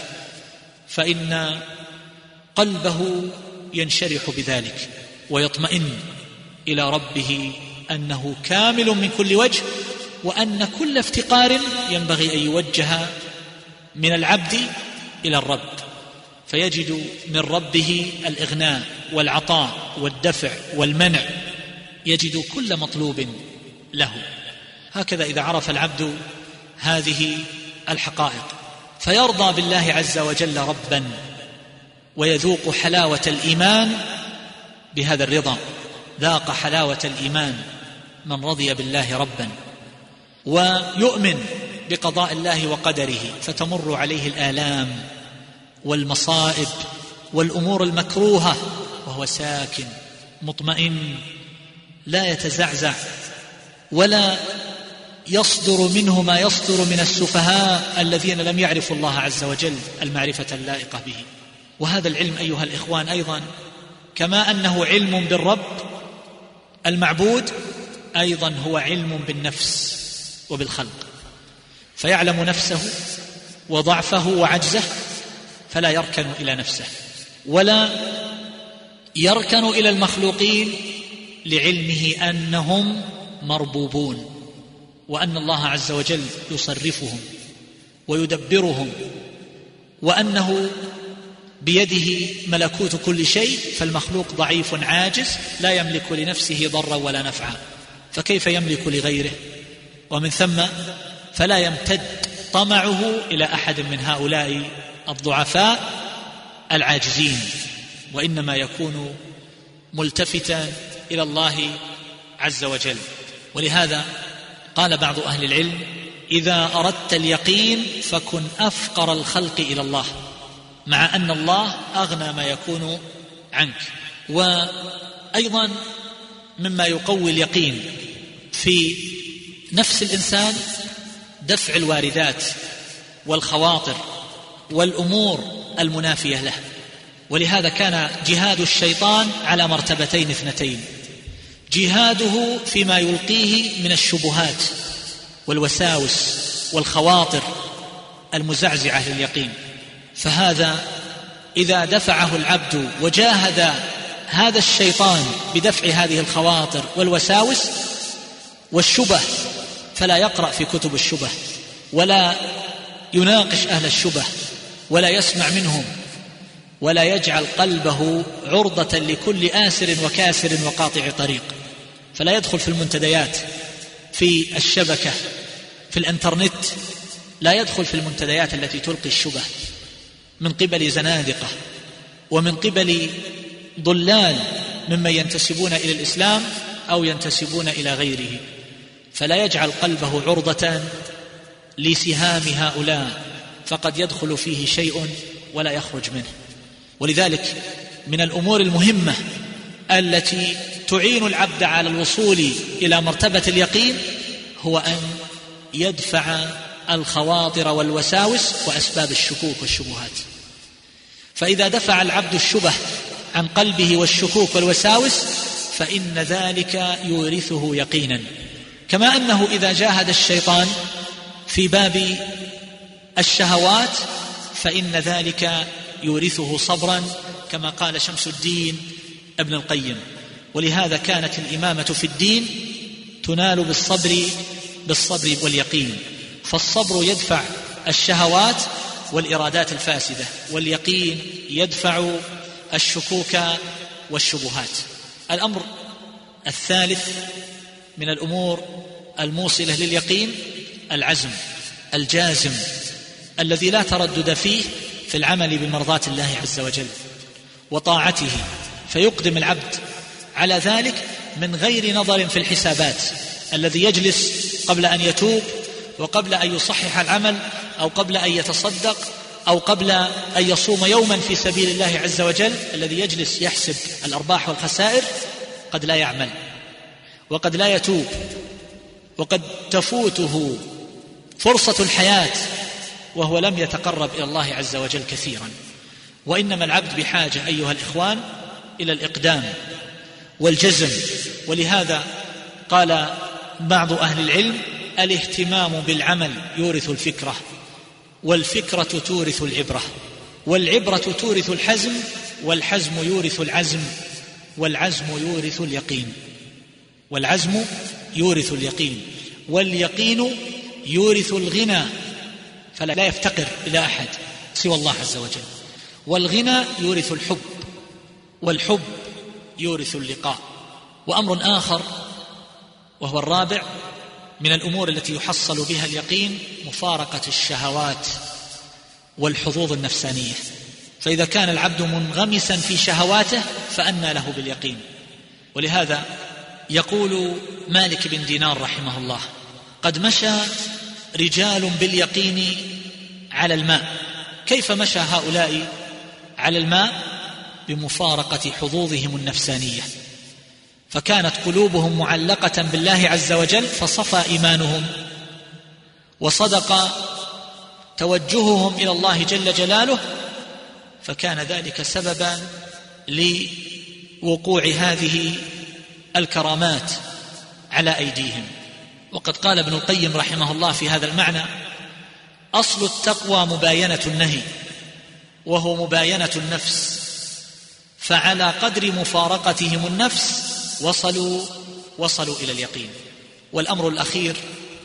فإن قلبه ينشرح بذلك ويطمئن إلى ربه أنه كامل من كل وجه، وأن كل افتقار ينبغي أن يوجه من العبد إلى الرب، فيجد من ربه الإغناء والعطاء والدفع والمنع، يجد كل مطلوب له. هكذا إذا عرف العبد هذه الحقائق فيرضى بالله عز وجل ربا، ويذوق حلاوة الإيمان بهذا الرضا. ذاق حلاوة الإيمان من رضي بالله ربا، ويؤمن بقضاء الله وقدره، فتمر عليه الآلام والمصائب والأمور المكروهة وهو ساكن مطمئن لا يتزعزع، ولا يصدر منه ما يصدر من السفهاء الذين لم يعرفوا الله عز وجل المعرفة اللائقة به. وهذا العلم أيها الإخوان أيضا كما أنه علم بالرب المعبود، أيضا هو علم بالنفس وبالخلق، فيعلم نفسه وضعفه وعجزه فلا يركن إلى نفسه ولا يركن إلى المخلوقين، لعلمه أنهم مربوبون، وأن الله عز وجل يصرفهم ويدبرهم، وأنه بيده ملكوت كل شيء، فالمخلوق ضعيف عاجز لا يملك لنفسه ضرا ولا نفعا، فكيف يملك لغيره؟ ومن ثم فلا يمتد طمعه إلى أحد من هؤلاء الضعفاء العاجزين، وإنما يكون ملتفتا إلى الله عز وجل. ولهذا قال بعض أهل العلم: إذا أردت اليقين فكن أفقر الخلق إلى الله، مع أن الله أغنى ما يكون عنك. وأيضا مما يقوي اليقين في نفس الإنسان دفع الواردات والخواطر والأمور المنافية له. ولهذا كان جهاد الشيطان على مرتبتين اثنتين: جهاده فيما يلقيه من الشبهات والوساوس والخواطر المزعزعة لليقين، فهذا إذا دفعه العبد وجاهد هذا الشيطان بدفع هذه الخواطر والوساوس والشبه، فلا يقرأ في كتب الشبه ولا يناقش أهل الشبه ولا يسمع منهم، ولا يجعل قلبه عرضة لكل آسر وكاسر وقاطع طريق، فلا يدخل في المنتديات في الشبكة في الانترنت، لا يدخل في المنتديات التي تلقي الشبه من قبل زنادقة ومن قبل ضلال ممن ينتسبون إلى الإسلام أو ينتسبون إلى غيره، فلا يجعل قلبه عرضة لسهام هؤلاء، فقد يدخل فيه شيء ولا يخرج منه. ولذلك من الأمور المهمة التي تعين العبد على الوصول إلى مرتبة اليقين هو أن يدفع الخواطر والوساوس وأسباب الشكوك والشبهات. فإذا دفع العبد الشبه عن قلبه والشكوك والوساوس فإن ذلك يورثه يقينا، كما أنه إذا جاهد الشيطان في باب الشهوات فإن ذلك يورثه صبرا، كما قال شمس الدين ابن القيم. ولهذا كانت الإمامة في الدين تنال بالصبر بالصبر واليقين، فالصبر يدفع الشهوات والإرادات الفاسدة، واليقين يدفع الشكوك والشبهات. الأمر الثالث من الأمور الموصلة لليقين العزم الجازم الذي لا تردد فيه في العمل بمرضاة الله عز وجل وطاعته، فيقدم العبد على ذلك من غير نظر في الحسابات، الذي يجلس قبل أن يتوب وقبل أن يصحح العمل أو قبل أن يتصدق أو قبل أن يصوم يوما في سبيل الله عز وجل، الذي يجلس يحسب الأرباح والخسائر قد لا يعمل وقد لا يتوب وقد تفوته فرصة الحياة وهو لم يتقرب إلى الله عز وجل كثيرا. وإنما العبد بحاجة أيها الإخوان إلى الإقدام والجزم، ولهذا قال بعض أهل العلم: الاهتمام بالعمل يورث الفكرة، والفكرة تورث العبرة، والعبرة تورث الحزم، والحزم يورث العزم، والعزم يورث اليقين، والعزم يورث اليقين، واليقين يورث الغنى، فلا لا يفتقر إلى أحد سوى الله عز وجل، والغنى يورث الحب، والحب يورث اللقاء. وأمر آخر وهو الرابع من الأمور التي يحصل بها اليقين مفارقة الشهوات والحظوظ النفسانية. فإذا كان العبد منغمسا في شهواته فأنى له باليقين. ولهذا يقول مالك بن دينار رحمه الله: قد مشى رجال باليقين على الماء. كيف مشى هؤلاء على الماء؟ بمفارقة حظوظهم النفسانية، فكانت قلوبهم معلقة بالله عز وجل فصفى إيمانهم، وصدق توجههم إلى الله جل جلاله، فكان ذلك سببا لوقوع هذه الكرامات على أيديهم. وقد قال ابن القيم رحمه الله في هذا المعنى: أصل التقوى مباينة النهي، وهو مباينة النفس، فعلى قدر مفارقتهم النفس وصلوا وصلوا إلى اليقين. والأمر الأخير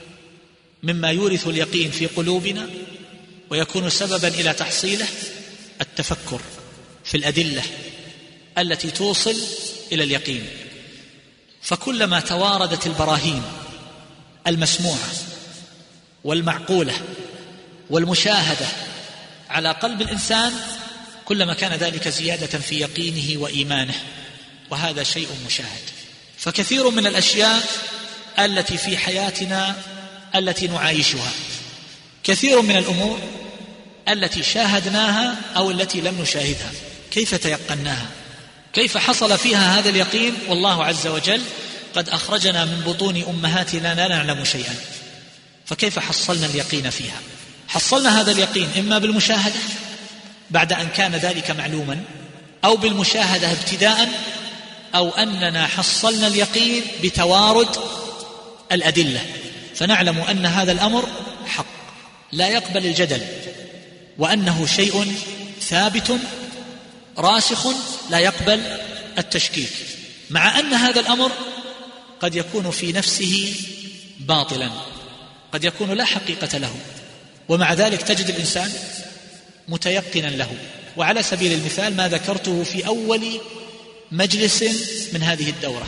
مما يورث اليقين في قلوبنا ويكون سببا إلى تحصيله التفكر في الأدلة التي توصل إلى اليقين. فكلما تواردت البراهين المسموعة والمعقولة والمشاهدة على قلب الإنسان كلما كان ذلك زيادة في يقينه وإيمانه، وهذا شيء مشاهد. فكثير من الأشياء التي في حياتنا التي نعايشها، كثير من الأمور التي شاهدناها أو التي لم نشاهدها، كيف تيقناها؟ كيف حصل فيها هذا اليقين؟ والله عز وجل قد أخرجنا من بطون أمهاتنا لا نعلم شيئا، فكيف حصلنا اليقين فيها؟ حصلنا هذا اليقين إما بالمشاهدة بعد أن كان ذلك معلوما، أو بالمشاهدة ابتداء، أو أننا حصلنا اليقين بتوارد الأدلة، فنعلم أن هذا الأمر حق لا يقبل الجدل، وأنه شيء ثابت راسخ لا يقبل التشكيك، مع أن هذا الأمر قد يكون في نفسه باطلا، قد يكون لا حقيقة له، ومع ذلك تجد الإنسان متيقنا له. وعلى سبيل المثال ما ذكرته في أول مجلس من هذه الدورة: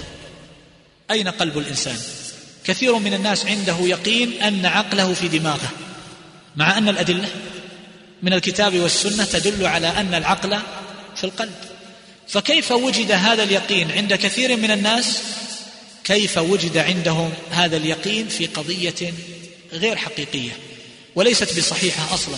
أين قلب الإنسان؟ كثير من الناس عنده يقين أن عقله في دماغه، مع أن الأدلة من الكتاب والسنة تدل على أن العقل في القلب. فكيف وجد هذا اليقين عند كثير من الناس؟ كيف وجد عندهم هذا اليقين في قضية غير حقيقية وليست بصحيحة أصلا،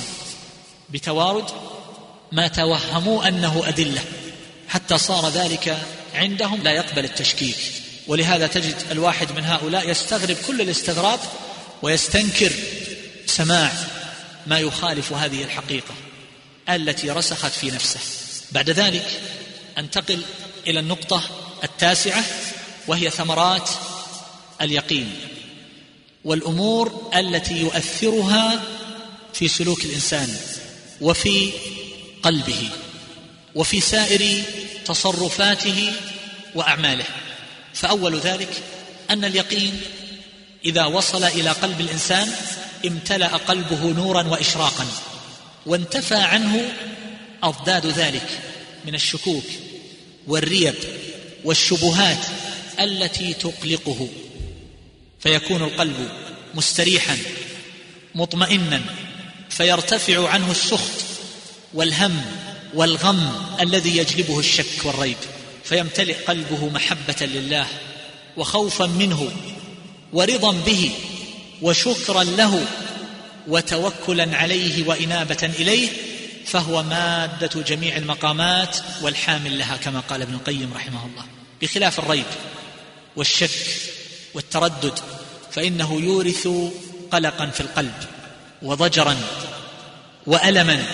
بتوارد ما توهموا أنه أدلة، حتى صار ذلك عندهم لا يقبل التشكيك. ولهذا تجد الواحد من هؤلاء يستغرب كل الاستغراب ويستنكر سماع ما يخالف هذه الحقيقة التي رسخت في نفسه. بعد ذلك أنتقل إلى النقطة التاسعة، وهي ثمرات اليقين والأمور التي يؤثرها في سلوك الإنسان وفي قلبه وفي سائر تصرفاته وأعماله. فأول ذلك أن اليقين إذا وصل إلى قلب الإنسان امتلأ قلبه نورا وإشراقا، وانتفى عنه أضداد ذلك من الشكوك والريب والشبهات التي تقلقه، فيكون القلب مستريحا مطمئنا فيرتفع عنه السخط والهم والغم الذي يجلبه الشك والريب، فيمتلئ قلبه محبة لله وخوفا منه ورضا به وشكرا له وتوكلا عليه وإنابة إليه، فهو مادة جميع المقامات والحامل لها كما قال ابن القيم رحمه الله، بخلاف الريب والشك والتردد فإنه يورث قلقا في القلب وضجرا وألما.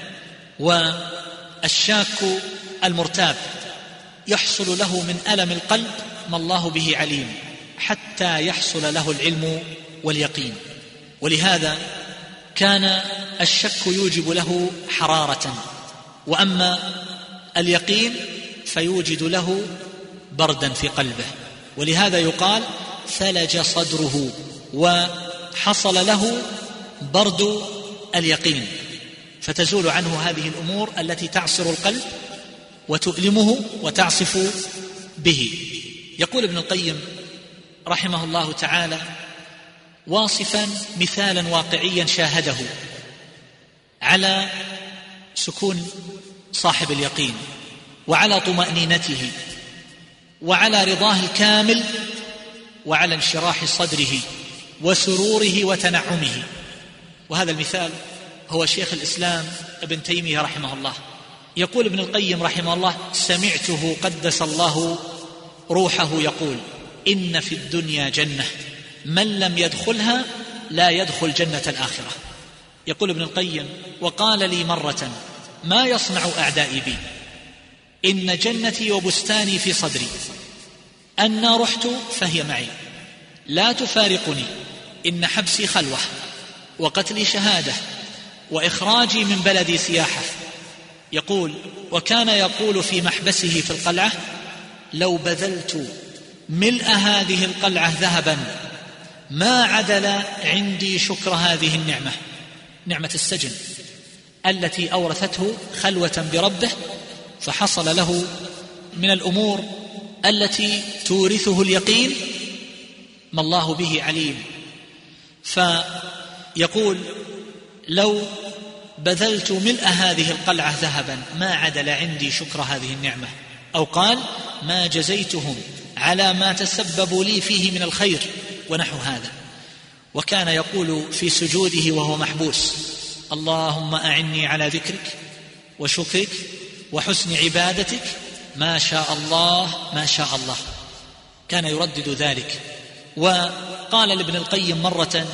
والشاك المرتاب يحصل له من ألم القلب ما الله به عليم حتى يحصل له العلم واليقين. ولهذا كان الشك يوجب له حرارة، وأما اليقين فيوجد له بردا في قلبه، ولهذا يقال ثلج صدره وحصل له برد اليقين، فتزول عنه هذه الأمور التي تعصر القلب وتؤلمه وتعصف به. يقول ابن القيم رحمه الله تعالى واصفا مثالا واقعيا شاهده على سكون صاحب اليقين وعلى طمأنينته وعلى رضاه الكامل وعلى انشراح صدره وسروره وتنعمه. وهذا المثال هو شيخ الإسلام ابن تيمية رحمه الله. يقول ابن القيم رحمه الله: سمعته قدس الله روحه يقول: إن في الدنيا جنة من لم يدخلها لا يدخل جنة الآخرة. يقول ابن القيم: وقال لي مرة: ما يصنع أعدائي بي؟ إن جنتي وبستاني في صدري، أنا رحت فهي معي، لا تفارقني، إن حبسي خلوة، وقتلي شهادة، وإخراجي من بلدي سياحة. يقول: وكان يقول في محبسه في القلعة: لو بذلت ملء هذه القلعة ذهبا ما عدل عندي شكر هذه النعمة، نعمة السجن التي أورثته خلوة بربه، فحصل له من الأمور التي تورثه اليقين ما الله به عليم. فيقول: لو بذلت ملء هذه القلعة ذهبا ما عدل عندي شكر هذه النعمة، أو قال: ما جزيتهم على ما تسببوا لي فيه من الخير، ونحو هذا. وكان يقول في سجوده وهو محبوس: اللهم أعني على ذكرك وشكرك وحسن عبادتك، ما شاء الله ما شاء الله. كان يردد ذلك. وقال لابن القيم مرة: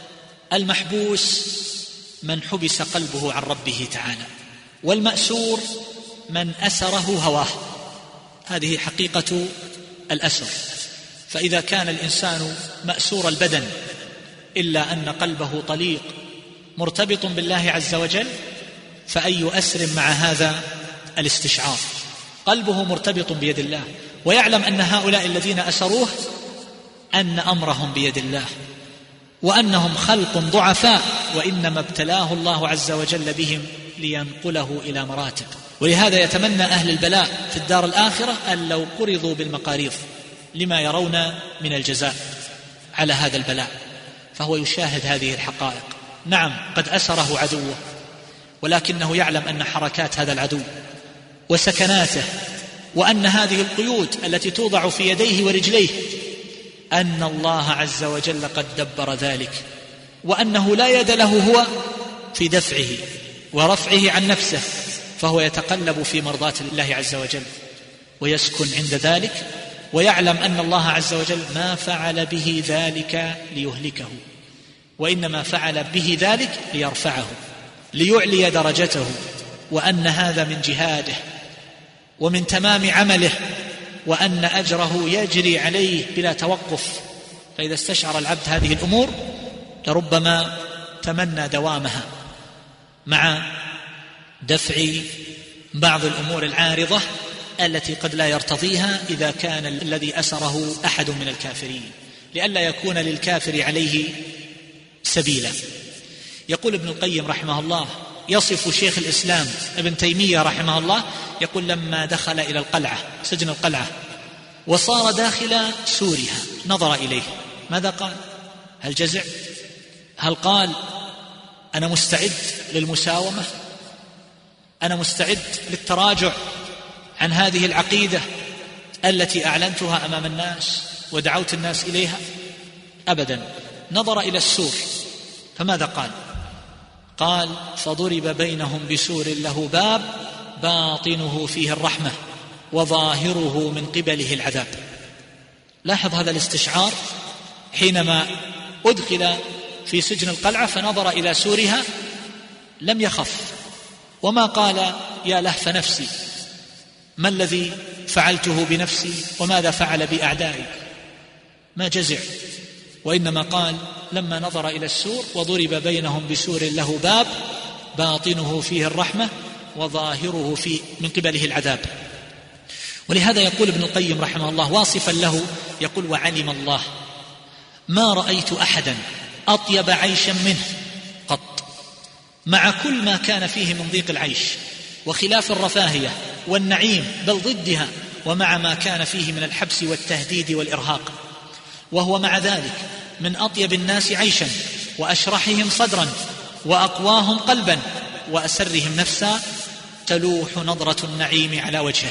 المحبوس من حبس قلبه عن ربه تعالى، والمأسور من أسره هواه. هذه حقيقة الأسر. فإذا كان الإنسان مأسور البدن إلا أن قلبه طليق مرتبط بالله عز وجل، فأي أسر مع هذا الاستشعار؟ قلبه مرتبط بيد الله، ويعلم أن هؤلاء الذين أسروه أن أمرهم بيد الله، وأنهم خلق ضعفاء، وإنما ابتلاه الله عز وجل بهم لينقله إلى مراتب. ولهذا يتمنى أهل البلاء في الدار الآخرة أن لو قرضوا بالمقاريض لما يرون من الجزاء على هذا البلاء. فهو يشاهد هذه الحقائق. نعم، قد أسره عدوه، ولكنه يعلم أن حركات هذا العدو وسكناته وأن هذه القيود التي توضع في يديه ورجليه أن الله عز وجل قد دبر ذلك، وأنه لا يد له هو في دفعه ورفعه عن نفسه، فهو يتقلب في مرضاة الله عز وجل ويسكن عند ذلك، ويعلم أن الله عز وجل ما فعل به ذلك ليهلكه، وإنما فعل به ذلك ليرفعه ليعلي درجته، وأن هذا من جهاده ومن تمام عمله، وأن أجره يجري عليه بلا توقف. فإذا استشعر العبد هذه الأمور لربما تمنى دوامها مع دفع بعض الأمور العارضة التي قد لا يرتضيها إذا كان الذي أسره أحد من الكافرين، لئلا يكون للكافر عليه سبيلا. يقول ابن القيم رحمه الله، يصف شيخ الإسلام ابن تيمية رحمه الله، يقول: لما دخل إلى القلعة، سجن القلعة، وصار داخل سورها، نظر إليه، ماذا قال؟ هل جزع؟ هل قال أنا مستعد للمساومة، أنا مستعد للتراجع عن هذه العقيدة التي أعلنتها أمام الناس ودعوت الناس إليها؟ أبدا. نظر إلى السور فماذا قال؟ قال: فضرب بينهم بسور له باب باطنه فيه الرحمة وظاهره من قبله العذاب. لاحظ هذا الاستشعار حينما أدخل في سجن القلعة فنظر إلى سورها لم يخف، وما قال يا لهف نفسي، ما الذي فعلته بنفسي وماذا فعل بأعدائي، ما جزع، وإنما قال لما نظر إلى السور: وضرب بينهم بسور له باب باطنه فيه الرحمة وظاهره في من قبله العذاب. ولهذا يقول ابن القيم رحمه الله واصفا له، يقول: وعلم الله ما رأيت أحدا أطيب عيشا منه قط، مع كل ما كان فيه من ضيق العيش وخلاف الرفاهية والنعيم بل ضدها، ومع ما كان فيه من الحبس والتهديد والإرهاق، وهو مع ذلك من أطيب الناس عيشا وأشرحهم صدرا وأقواهم قلبا وأسرهم نفسا تلوح نظرة النعيم على وجهه.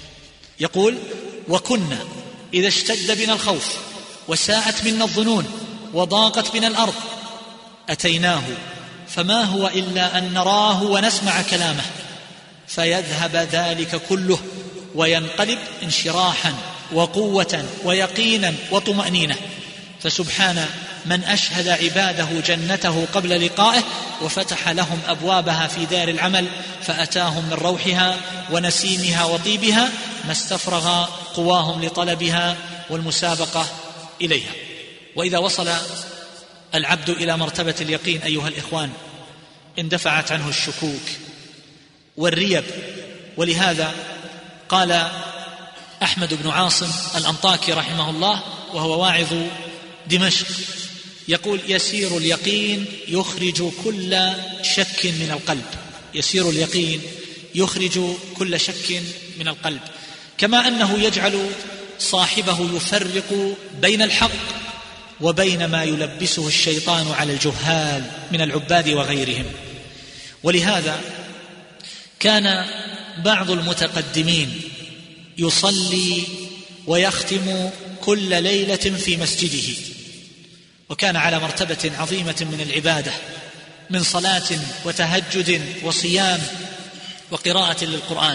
يقول: وكنا إذا اشتد بنا الخوف وساءت منا الظنون وضاقت بنا الأرض أتيناه فما هو إلا أن نراه ونسمع كلامه فيذهب ذلك كله وينقلب انشراحا وقوة ويقينا وطمأنينة. فسبحان من أشهد عباده جنته قبل لقائه وفتح لهم أبوابها في دار العمل فأتاهم من روحها ونسيمها وطيبها ما استفرغ قواهم لطلبها والمسابقة إليها. وإذا وصل العبد إلى مرتبة اليقين أيها الإخوان اندفعت عنه الشكوك والريب. ولهذا قال أحمد بن عاصم الأنطاكي رحمه الله وهو واعظ دمشق، يقول: يسير اليقين يخرج كل شك من القلب. يسير اليقين يخرج كل شك من القلب، كما أنه يجعل صاحبه يفرق بين الحق وبين ما يلبسه الشيطان على الجهال من العباد وغيرهم. ولهذا كان بعض المتقدمين يصلي ويختم كل ليلة في مسجده، وكان على مرتبة عظيمة من العبادة من صلاة وتهجد وصيام وقراءة للقرآن.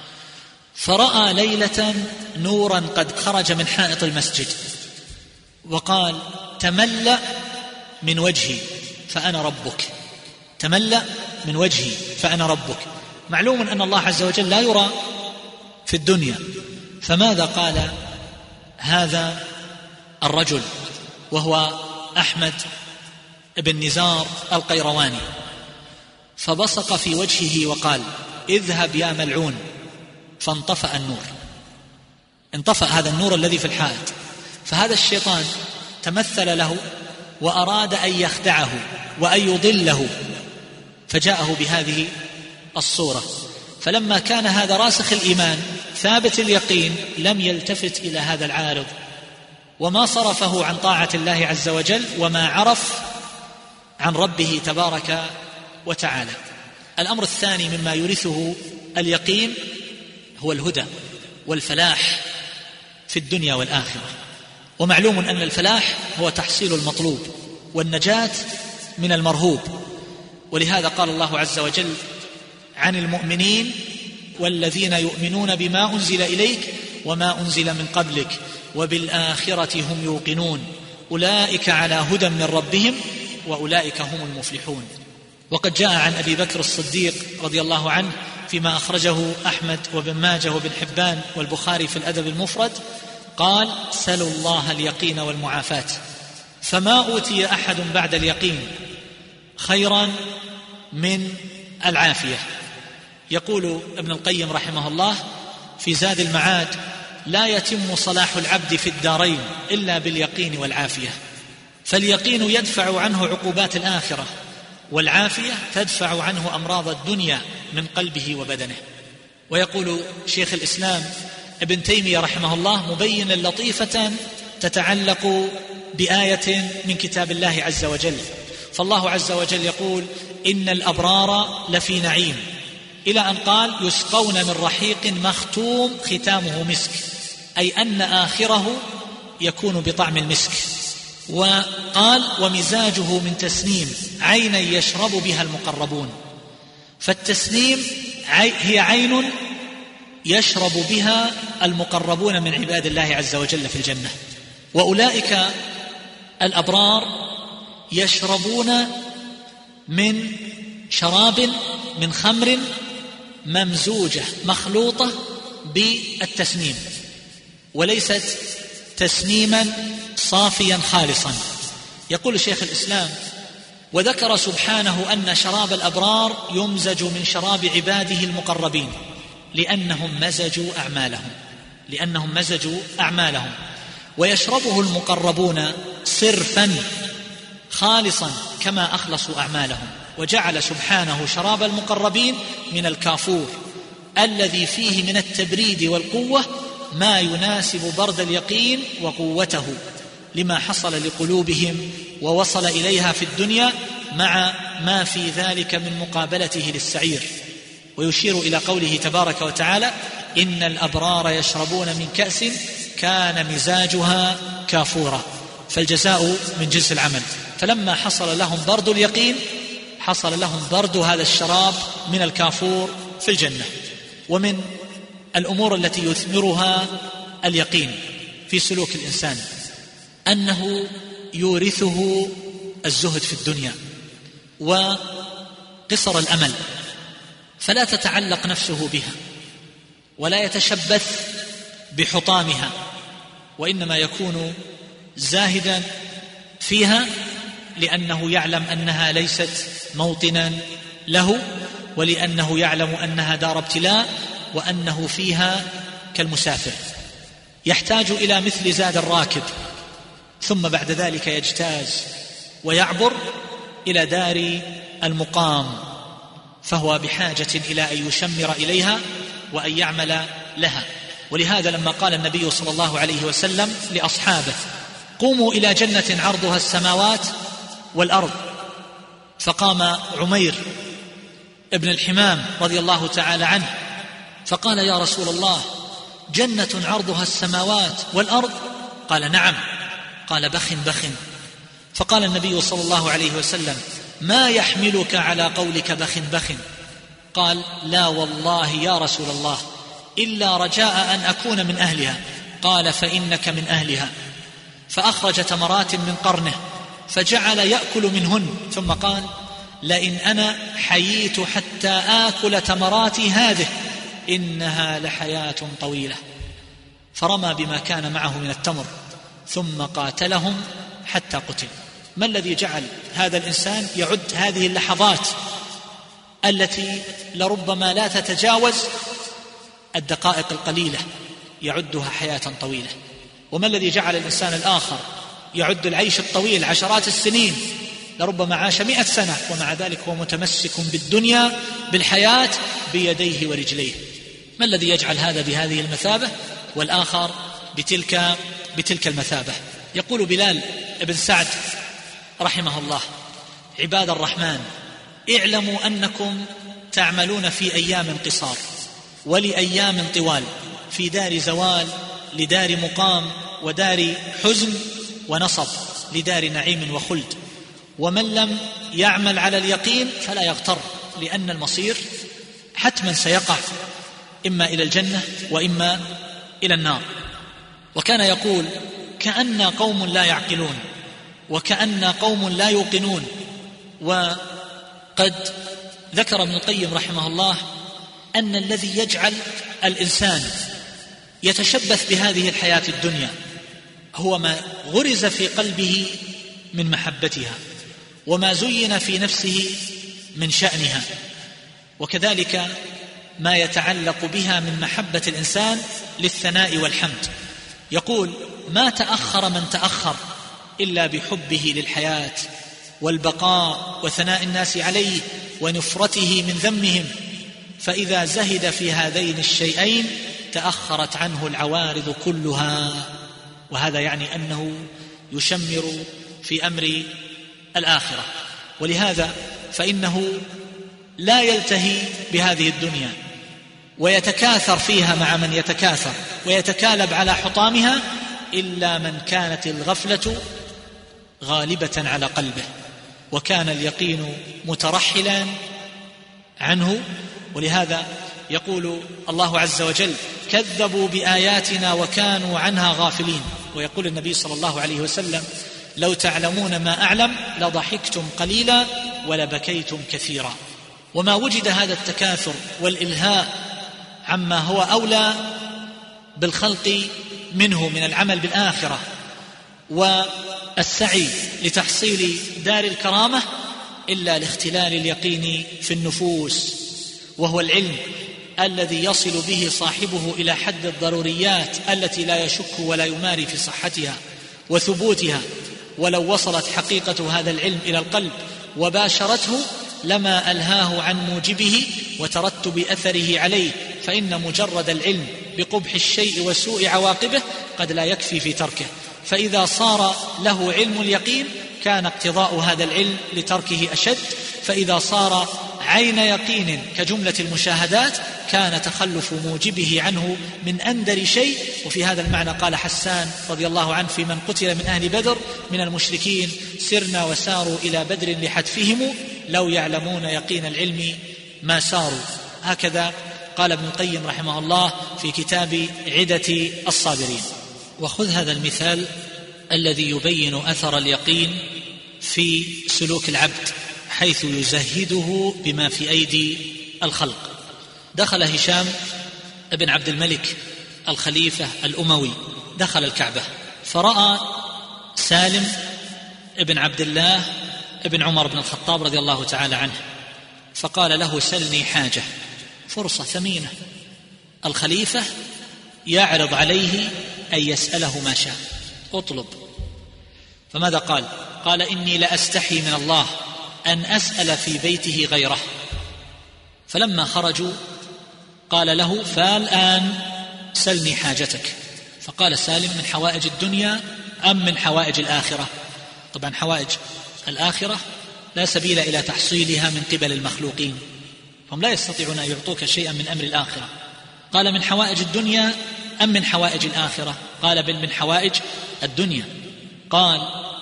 فرأى ليلة نورا قد خرج من حائط المسجد وقال: تملأ من وجهي فأنا ربك، تملأ من وجهي فأنا ربك. معلوم أن الله عز وجل لا يرى في الدنيا، فماذا قال هذا الرجل وهو أحمد بن نزار القيرواني؟ فبصق في وجهه وقال: اذهب يا ملعون، فانطفأ النور، انطفأ هذا النور الذي في الحائط. فهذا الشيطان تمثل له وأراد أن يخدعه وأن يضله، فجاءه بهذه الصورة. فلما كان هذا راسخ الإيمان ثابت اليقين لم يلتفت إلى هذا العارض وما صرفه عن طاعة الله عز وجل وما عرف عن ربه تبارك وتعالى. الأمر الثاني مما يورثه اليقين هو الهدى والفلاح في الدنيا والآخرة. ومعلوم أن الفلاح هو تحصيل المطلوب والنجاة من المرهوب. ولهذا قال الله عز وجل عن المؤمنين: والذين يؤمنون بما أنزل إليك وما أنزل من قبلك وبالآخرة هم يوقنون أولئك على هدى من ربهم وأولئك هم المفلحون. وقد جاء عن أبي بكر الصديق رضي الله عنه فيما أخرجه أحمد وابن ماجه وابن حبان والبخاري في الأدب المفرد قال: سلوا الله اليقين والمعافاة، فما أوتي أحد بعد اليقين خيرا من العافية. يقول ابن القيم رحمه الله في زاد المعاد: لا يتم صلاح العبد في الدارين إلا باليقين والعافية، فاليقين يدفع عنه عقوبات الآخرة، والعافية تدفع عنه أمراض الدنيا من قلبه وبدنه. ويقول شيخ الإسلام ابن تيمية رحمه الله مبينا لطيفة تتعلق بآية من كتاب الله عز وجل، فالله عز وجل يقول: إن الأبرار لفي نعيم، إلى أن قال يسقون من رحيق مختوم ختامه مسك، أي أن آخره يكون بطعم المسك. وقال ومزاجه من تسنيم عينا يشرب بها المقربون، فالتسنيم هي عين يشرب بها المقربون من عباد الله عز وجل في الجنة. وأولئك الأبرار يشربون من شراب من خمر ممزوجة مخلوطة بالتسنيم، وليست تسنيما صافيا خالصا. يقول شيخ الإسلام وذكر سبحانه أن شراب الأبرار يمزج من شراب عباده المقربين لأنهم مزجوا أعمالهم لأنهم مزجوا أعمالهم ويشربه المقربون صرفا خالصا كما أخلصوا أعمالهم. وجعل سبحانه شراب المقربين من الكافور الذي فيه من التبريد والقوة ما يناسب برد اليقين وقوته لما حصل لقلوبهم ووصل إليها في الدنيا مع ما في ذلك من مقابلته للسعير. ويشير إلى قوله تبارك وتعالى إن الأبرار يشربون من كأس كان مزاجها كافورا، فالجزاء من جنس العمل. فلما حصل لهم برد اليقين حصل لهم برد هذا الشراب من الكافور في الجنة. ومن الأمور التي يثمرها اليقين في سلوك الإنسان أنه يورثه الزهد في الدنيا وقصر الأمل، فلا تتعلق نفسه بها ولا يتشبث بحطامها، وإنما يكون زاهدا فيها لأنه يعلم أنها ليست موطنا له، ولأنه يعلم أنها دار ابتلاء وأنه فيها كالمسافر يحتاج إلى مثل زاد الراكب، ثم بعد ذلك يجتاز ويعبر إلى دار المقام، فهو بحاجة إلى أن يشمر إليها وأن يعمل لها. ولهذا لما قال النبي صلى الله عليه وسلم لأصحابه قوموا إلى جنة عرضها السماوات والأرض، فقام عمير ابن الحمام رضي الله تعالى عنه فقال يا رسول الله جنة عرضها السماوات والأرض؟ قال نعم. قال بخ بخ. فقال النبي صلى الله عليه وسلم ما يحملك على قولك بخ بخ؟ قال لا والله يا رسول الله إلا رجاء أن أكون من أهلها. قال فإنك من أهلها. فأخرج تمرات من قرنه فجعل يأكل منهن، ثم قال لئن أنا حييت حتى آكل تمراتي هذه إنها لحياة طويلة. فرمى بما كان معه من التمر ثم قاتلهم حتى قتل. ما الذي جعل هذا الإنسان يعد هذه اللحظات التي لربما لا تتجاوز الدقائق القليلة يعدها حياة طويلة؟ وما الذي جعل الإنسان الآخر يعد العيش الطويل عشرات السنين، لربما عاش مئة سنة ومع ذلك هو متمسك بالدنيا بالحياة بيديه ورجليه؟ ما الذي يجعل هذا بهذه المثابة والآخر بتلك, بتلك المثابة؟ يقول بلال ابن سعد رحمه الله عباد الرحمن اعلموا أنكم تعملون في أيام قصار ولأيام طوال، في دار زوال لدار مقام، ودار حزن ونصب لدار نعيم وخلد. ومن لم يعمل على اليقين فلا يغتر، لأن المصير حتما سيقع إما إلى الجنة وإما إلى النار. وكان يقول كأن قوم لا يعقلون وكأن قوم لا يوقنون. وقد ذكر ابن القيم رحمه الله أن الذي يجعل الإنسان يتشبث بهذه الحياة الدنيا هو ما غرز في قلبه من محبتها وما زين في نفسه من شأنها، وكذلك ما يتعلق بها من محبة الإنسان للثناء والحمد. يقول ما تأخر من تأخر إلا بحبه للحياة والبقاء وثناء الناس عليه ونفرته من ذمهم، فإذا زهد في هذين الشيئين تأخرت عنه العوارض كلها. وهذا يعني أنه يشمر في أمر الآخرة. ولهذا فإنه لا يلتهي بهذه الدنيا ويتكاثر فيها مع من يتكاثر ويتكالب على حطامها إلا من كانت الغفلة غالبة على قلبه وكان اليقين مترحلا عنه. ولهذا يقول الله عز وجل: كذبوا بآياتنا وكانوا عنها غافلين. ويقول النبي صلى الله عليه وسلم: لو تعلمون ما أعلم لضحكتم قليلا ولبكيتم كثيرا. وما وجد هذا التكاثر والإلهاء عما هو أولى بالخلق منه من العمل بالآخرة والسعي لتحصيل دار الكرامة إلا لاختلال اليقين في النفوس، وهو العلم الذي يصل به صاحبه إلى حد الضروريات التي لا يشك ولا يماري في صحتها وثبوتها. ولو وصلت حقيقة هذا العلم إلى القلب وباشرته لما ألهاه عن موجبه وترتب أثره عليه، فإن مجرد العلم بقبح الشيء وسوء عواقبه قد لا يكفي في تركه. فإذا صار له علم اليقين كان اقتضاء هذا العلم لتركه أشد، فإذا صار عين يقين كجملة المشاهدات كان تخلف موجبه عنه من أندر شيء. وفي هذا المعنى قال حسان رضي الله عنه في من قتل من أهل بدر من المشركين: سرنا وساروا إلى بدر لحتفهم لو يعلمون يقين العلم ما ساروا. هكذا قال ابن القيم رحمه الله في كتاب عدة الصابرين. وخذ هذا المثال الذي يبين أثر اليقين في سلوك العبد حيث يزهده بما في أيدي الخلق. دخل هشام ابن عبد الملك الخليفة الأموي دخل الكعبة فرأى سالم ابن عبد الله ابن عمر بن الخطاب رضي الله تعالى عنه، فقال له: سلني حاجة. فرصة ثمينة، الخليفة يعرض عليه أن يسأله ما شاء، اطلب. فماذا قال؟ قال: إني لأستحي من الله أن أسأل في بيته غيره. فلما خرجوا قال له: فالآن سلني حاجتك. فقال سالم: من حوائج الدنيا أم من حوائج الآخرة؟ طبعا حوائج الآخرة لا سبيل إلى تحصيلها من قبل المخلوقين، هم لا يستطيعون أن يعطوك شيئا من أمر الآخرة. قال: من حوائج الدنيا أم من حوائج الآخرة؟ قال: بل من حوائج الدنيا. قال: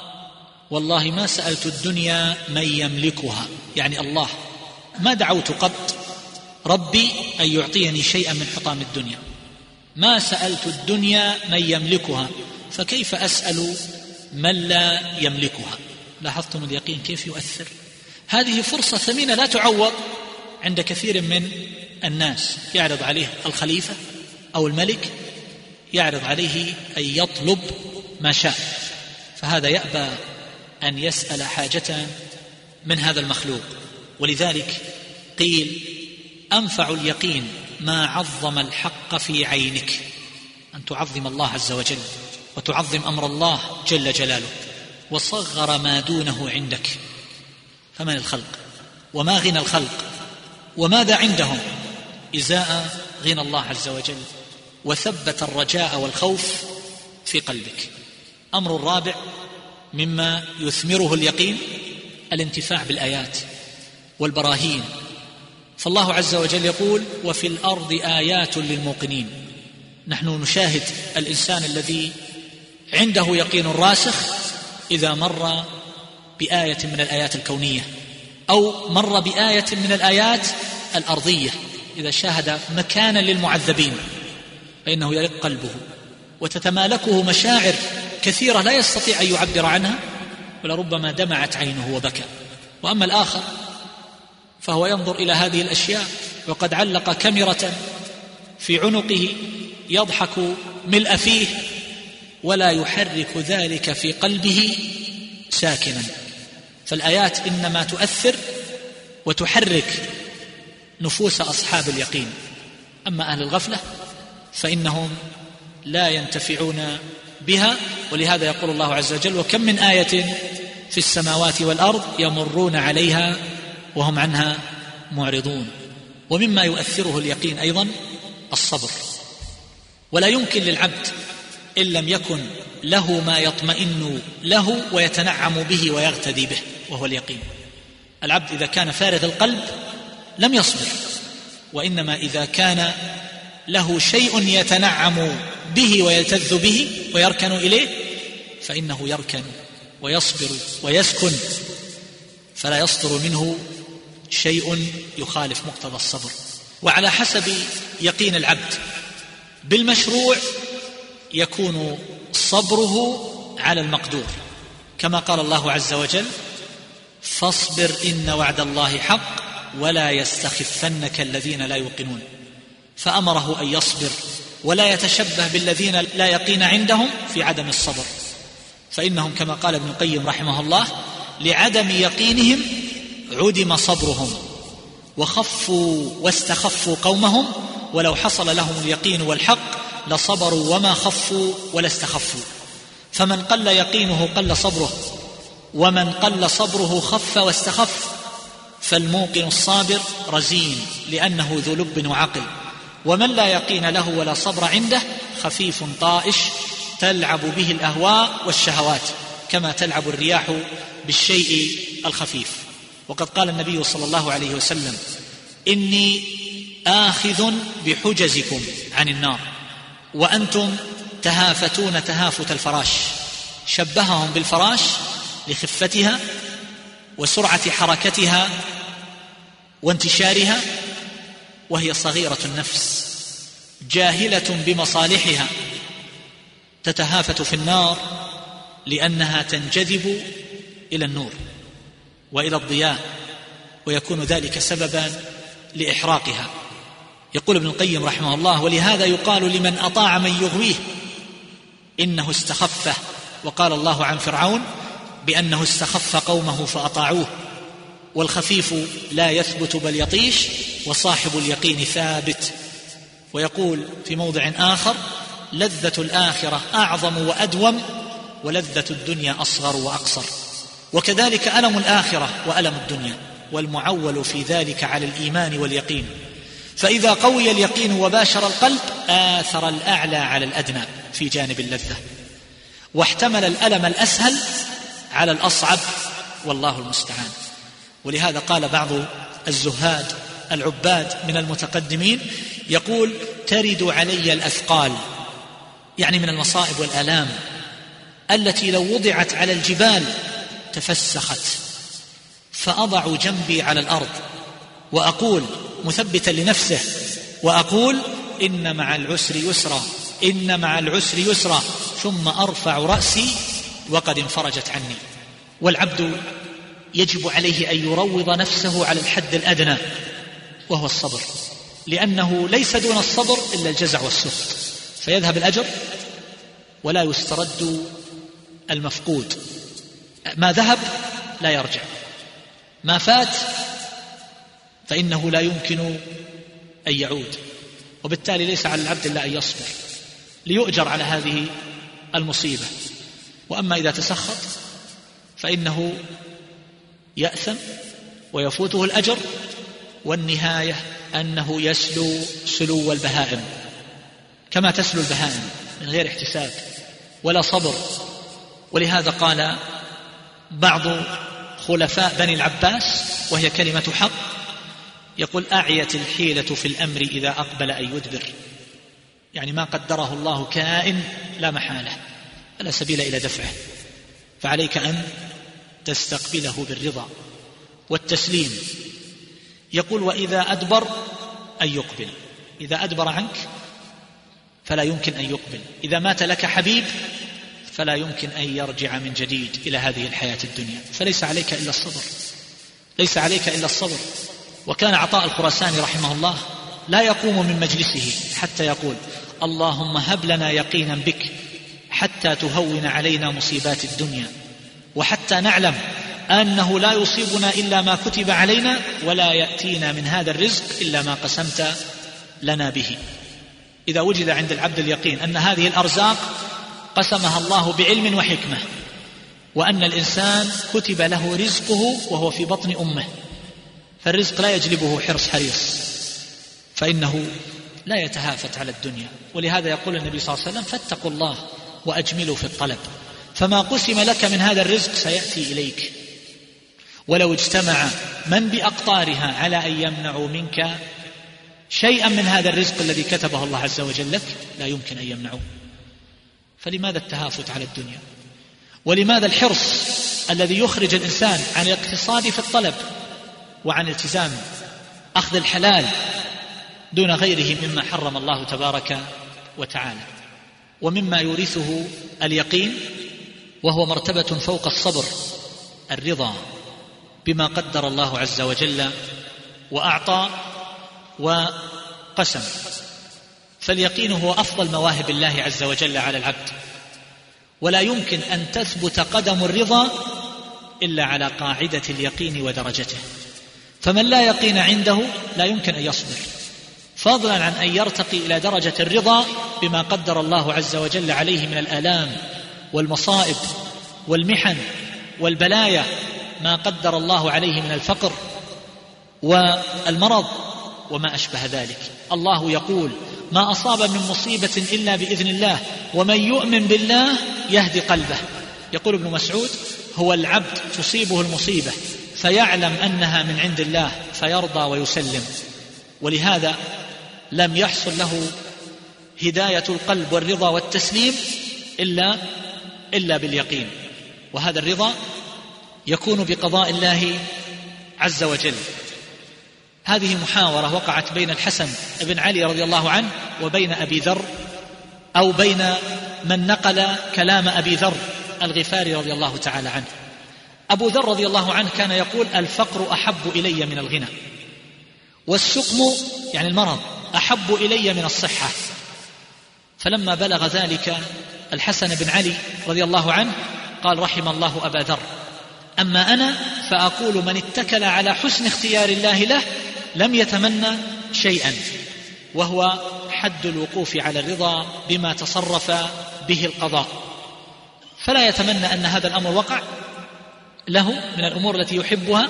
والله ما سألت الدنيا من يملكها، يعني الله، ما دعوت قط ربي أن يعطيني شيئا من حطام الدنيا، ما سألت الدنيا من يملكها، فكيف أسأل من لا يملكها؟ لاحظتم اليقين كيف يؤثر؟ هذه فرصة ثمينة لا تعوض عند كثير من الناس. يعرض عليه الخليفة أو الملك، يعرض عليه أن يطلب ما شاء، فهذا يأبى أن يسأل حاجة من هذا المخلوق. ولذلك قيل: أنفع اليقين ما عظم الحق في عينك، أن تعظم الله عز وجل وتعظم أمر الله جل جلاله، وصغر ما دونه عندك. فمن الخلق وما غنى الخلق وماذا عندهم إزاء غنى الله عز وجل، وثبت الرجاء والخوف في قلبك. أمر الرابع مما يثمره اليقين الانتفاع بالآيات والبراهين. فالله عز وجل يقول: وفي الأرض آيات للموقنين. نحن نشاهد الإنسان الذي عنده يقين راسخ إذا مر بآية من الآيات الكونية أو مر بآية من الآيات الأرضية، إذا شاهد مكانا للمعذبين فإنه يرق قلبه وتتمالكه مشاعر كثيرة لا يستطيع أن يعبر عنها، ولربما دمعت عينه وبكى. وأما الآخر فهو ينظر إلى هذه الأشياء وقد علق كاميرا في عنقه يضحك ملء فيه ولا يحرك ذلك في قلبه ساكنا. فالآيات إنما تؤثر وتحرك نفوس أصحاب اليقين. أما أهل الغفلة فإنهم لا ينتفعون بها. ولهذا يقول الله عز وجل: وكم من آية في السماوات والأرض يمرون عليها وهم عنها معرضون. ومما يؤثره اليقين أيضا الصبر. ولا يمكن للعبد إن لم يكن له ما يطمئن له ويتنعم به ويغتدي به، وهو اليقين. العبد إذا كان فارغ القلب لم يصبر، وإنما إذا كان له شيء يتنعم به ويلتذ به ويركن إليه فإنه يركن ويصبر ويسكن، فلا يصدر منه شيء يخالف مقتضى الصبر. وعلى حسب يقين العبد بالمشروع يكون صبره على المقدور، كما قال الله عز وجل: فاصبر إن وعد الله حق ولا يستخفنك الذين لا يوقنون، فأمره أن يصبر ولا يتشبه بالذين لا يقين عندهم في عدم الصبر، فإنهم كما قال ابن القيم رحمه الله: لعدم يقينهم عدم صبرهم وخفوا واستخفوا قومهم، ولو حصل لهم اليقين والحق لصبروا وما خفوا ولا استخفوا. فمن قل يقينه قل صبره، ومن قل صبره خف واستخف. فالموقن الصابر رزين لأنه ذو لب وعقل، ومن لا يقين له ولا صبر عنده خفيف طائش تلعب به الأهواء والشهوات، كما تلعب الرياح بالشيء الخفيف. وقد قال النبي صلى الله عليه وسلم: إني آخذ بحجزكم عن النار وأنتم تهافتون تهافت الفراش. شبههم بالفراش لخفتها وسرعة حركتها وانتشارها، وهي صغيرة النفس جاهلة بمصالحها، تتهافت في النار لأنها تنجذب إلى النور وإلى الضياء، ويكون ذلك سببا لإحراقها. يقول ابن القيم رحمه الله: ولهذا يقال لمن أطاع من يغويه إنه استخفه. وقال الله عن فرعون بأنه استخف قومه فأطاعوه. والخفيف لا يثبت بل يطيش، وصاحب اليقين ثابت. ويقول في موضع آخر: لذة الآخرة أعظم وأدوم، ولذة الدنيا أصغر وأقصر. وكذلك ألم الآخرة وألم الدنيا، والمعول في ذلك على الإيمان واليقين. فإذا قوي اليقين وباشر القلب آثر الأعلى على الأدنى في جانب اللذة، واحتمل الألم الأسهل على الأصعب، والله المستعان. ولهذا قال بعض الزهاد العباد من المتقدمين يقول: ترد علي الأثقال، يعني من المصائب والآلام التي لو وضعت على الجبال تفسخت، فأضع جنبي على الأرض وأقول مثبتا لنفسه، وأقول: إن مع العسر يسرا، إن مع العسر يسرا، ثم أرفع رأسي وقد انفرجت عني. والعبد يجب عليه أن يروض نفسه على الحد الأدنى وهو الصبر، لأنه ليس دون الصبر إلا الجزع والسخط، فيذهب الأجر ولا يسترد المفقود. ما ذهب لا يرجع، ما فات فإنه لا يمكن أن يعود، وبالتالي ليس على العبد إلا أن يصبر ليؤجر على هذه المصيبة. وأما إذا تسخط فإنه يأثم ويفوته الأجر، والنهاية أنه يسلو سلو البهائم، كما تسلو البهائم من غير احتساب ولا صبر. ولهذا قال بعض خلفاء بني العباس وهي كلمة حق، يقول: أعيت الحيلة في الأمر إذا أقبل أن يدبر، يعني ما قدره الله كائن لا محالة، لا سبيل إلى دفعه، فعليك أن تستقبله بالرضا والتسليم. يقول: وإذا أدبر أن يقبل، إذا أدبر عنك فلا يمكن أن يقبل. إذا مات لك حبيب فلا يمكن أن يرجع من جديد إلى هذه الحياة الدنيا، فليس عليك إلا الصبر، ليس عليك إلا الصبر. وكان عطاء الخراساني رحمه الله لا يقوم من مجلسه حتى يقول: اللهم هب لنا يقينا بك حتى تهون علينا مصيبات الدنيا، وحتى نعلم أنه لا يصيبنا إلا ما كتب علينا، ولا يأتينا من هذا الرزق إلا ما قسمت لنا به. إذا وجد عند العبد اليقين أن هذه الأرزاق قسمها الله بعلم وحكمة، وأن الإنسان كتب له رزقه وهو في بطن أمه، فالرزق لا يجلبه حرص حريص، فإنه لا يتهافت على الدنيا. ولهذا يقول النبي صلى الله عليه وسلم: فاتقوا الله وأجملوا في الطلب، فما قسم لك من هذا الرزق سيأتي إليك. ولو اجتمع من بأقطارها على أن يمنعوا منك شيئا من هذا الرزق الذي كتبه الله عز وجل لك؟ لا يمكن أن يمنعوه. فلماذا التهافت على الدنيا؟ ولماذا الحرص الذي يخرج الإنسان عن الاقتصاد في الطلب وعن التزام أخذ الحلال دون غيره مما حرم الله تبارك وتعالى؟ ومما يورثه اليقين وهو مرتبة فوق الصبر الرضا بما قدر الله عز وجل وأعطى وقسم. فاليقين هو أفضل مواهب الله عز وجل على العبد، ولا يمكن أن تثبت قدم الرضا إلا على قاعدة اليقين ودرجته. فمن لا يقين عنده لا يمكن أن يصبر، فضلا عن أن يرتقي إلى درجة الرضا بما قدر الله عز وجل عليه من الآلام والمصائب والمحن والبلايا، ما قدر الله عليه من الفقر والمرض وما أشبه ذلك. الله يقول: ما أصاب من مصيبة إلا بإذن الله ومن يؤمن بالله يهدي قلبه. يقول ابن مسعود: هو العبد تصيبه المصيبة فيعلم أنها من عند الله فيرضى ويسلم، ولهذا لم يحصل له هداية القلب والرضا والتسليم إلا إلا باليقين. وهذا الرضا يكون بقضاء الله عز وجل. هذه محاورة وقعت بين الحسن بن علي رضي الله عنه وبين أبي ذر، أو بين من نقل كلام أبي ذر الغفاري رضي الله تعالى عنه. أبو ذر رضي الله عنه كان يقول: الفقر أحب إلي من الغنى، والسقم يعني المرض أحب إلي من الصحة. فلما بلغ ذلك الحسن بن علي رضي الله عنه قال: رحم الله أبا ذر، أما أنا فأقول من اتكل على حسن اختيار الله له لم يتمنى شيئا، وهو حد الوقوف على الرضا بما تصرف به القضاء. فلا يتمنى أن هذا الأمر وقع له من الأمور التي يحبها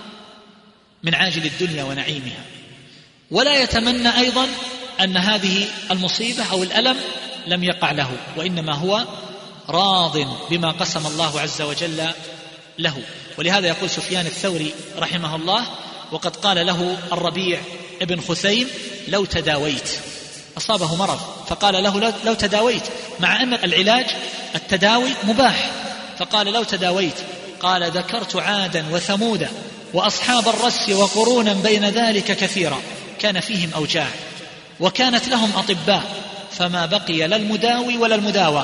من عاجل الدنيا ونعيمها، ولا يتمنى أيضا أن هذه المصيبة أو الألم لم يقع له، وإنما هو راض بما قسم الله عز وجل له. ولهذا يقول سفيان الثوري رحمه الله، وقد قال له الربيع ابن خثيم: لو تداويت. أصابه مرض فقال له: لو تداويت، مع أن العلاج التداوي مباح، فقال: لو تداويت. قال: ذكرت عادا وثمودا وأصحاب الرس وقرونا بين ذلك كثيرا، كان فيهم أوجاع وكانت لهم أطباء، فما بقي لا المداوي ولا المداوى،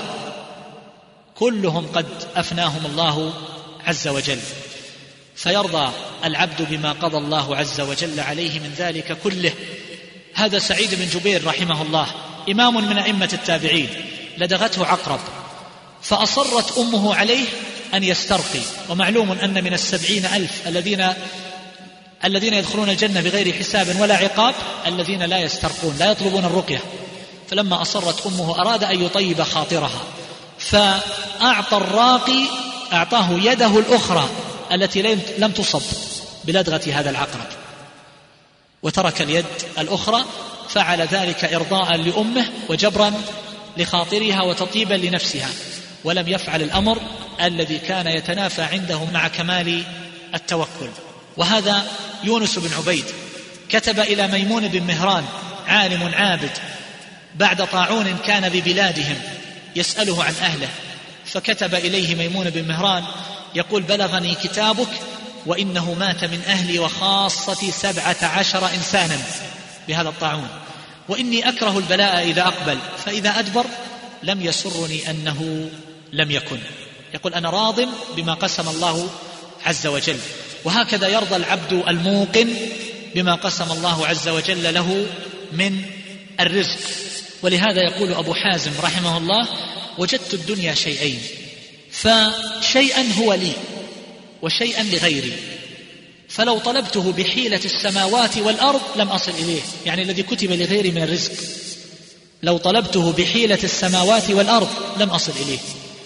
كلهم قد أفناهم الله عز وجل. فيرضى العبد بما قضى الله عز وجل عليه من ذلك كله. هذا سعيد بن جبير رحمه الله إمام من أئمة التابعين، لدغته عقرب فأصرت أمه عليه أن يسترقي، ومعلوم أن من السبعين ألف الذين الذين يدخلون الجنة بغير حساب ولا عقاب الذين لا يسترقون، لا يطلبون الرقية. فلما أصرت أمه أراد أن يطيب خاطرها، فأعطى الراقي أعطاه يده الأخرى التي لم تصب بلدغة هذا العقرب، وترك اليد الأخرى. فعل ذلك إرضاء لأمه وجبرا لخاطرها وتطيبا لنفسها، ولم يفعل الأمر الذي كان يتنافى عنده مع كمال التوكل. وهذا يونس بن عبيد كتب إلى ميمون بن مهران عالم عابد بعد طاعون كان ببلادهم يسأله عن أهله، فكتب إليه ميمون بن مهران يقول: بلغني كتابك وإنه مات من أهلي وخاصتي سبعة عشر إنسانا بهذا الطاعون، وإني أكره البلاء إذا أقبل، فإذا أدبر لم يسرني أنه لم يكن. يقول: أنا راض بما قسم الله عز وجل. وهكذا يرضى العبد الموقن بما قسم الله عز وجل له من الرزق. ولهذا يقول أبو حازم رحمه الله: وجدت الدنيا شيئين، فشيئا هو لي وشيئا لغيري، فلو طلبته بحيلة السماوات والأرض لم أصل إليه، يعني الذي كتب لغيري من الرزق لو طلبته بحيلة السماوات والأرض لم أصل إليه.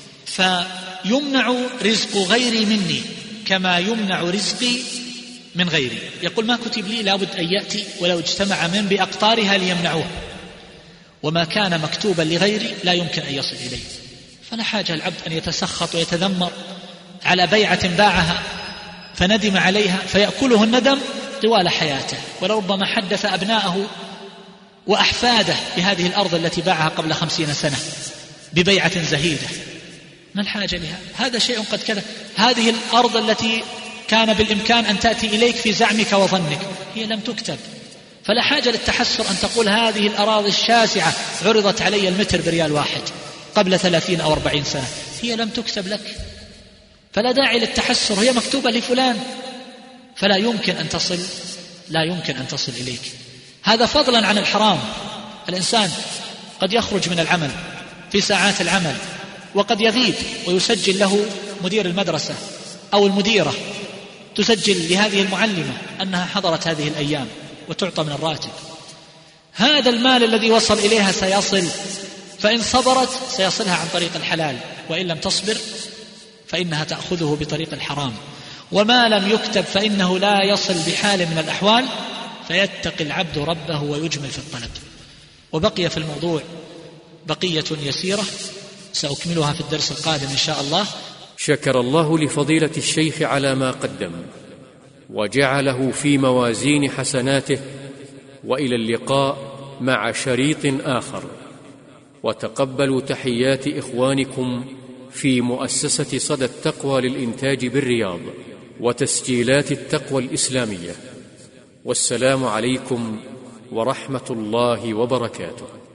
فيمنع رزق غيري مني كما يمنع رزقي من غيري. يقول: ما كتب لي لابد أن يأتي ولو اجتمع من بأقطارها ليمنعوه، وما كان مكتوبا لغيري لا يمكن أن يصل إليه. فلا حاجة العبد أن يتسخط ويتذمر على بيعة باعها فندم عليها فيأكله الندم طوال حياته، ولربما حدث أبناءه وأحفاده بهذه الأرض التي باعها قبل خمسين سنة ببيعة زهيدة. ما الحاجة لها؟ هذا شيء قد كذا. هذه الأرض التي كان بالإمكان أن تأتي إليك في زعمك وظنك هي لم تكتب، فلا حاجة للتحسر أن تقول هذه الأراضي الشاسعة عرضت علي المتر بريال واحد قبل ثلاثين أو أربعين سنة، هي لم تكتب لك، فلا داعي للتحسر، هي مكتوبة لفلان، فلا يمكن أن تصل لا يمكن أن تصل إليك. هذا فضلا عن الحرام. الإنسان قد يخرج من العمل في ساعات العمل وقد يغيب ويسجل له مدير المدرسة أو المديرة، تسجل لهذه المعلمة أنها حضرت هذه الأيام وتعطى من الراتب. هذا المال الذي وصل إليها سيصل، فإن صبرت سيصلها عن طريق الحلال، وإن لم تصبر فإنها تأخذه بطريق الحرام. وما لم يكتب فإنه لا يصل بحال من الأحوال، فيتقي العبد ربه ويجمل في الطلب. وبقي في الموضوع بقية يسيرة سأكملها في الدرس القادم إن شاء الله. شكر الله لفضيلة الشيخ على ما قدم وجعله في موازين حسناته، وإلى اللقاء مع شريط آخر. وتقبلوا تحيات إخوانكم في مؤسسة صدى التقوى للإنتاج بالرياض وتسجيلات التقوى الإسلامية. والسلام عليكم ورحمة الله وبركاته.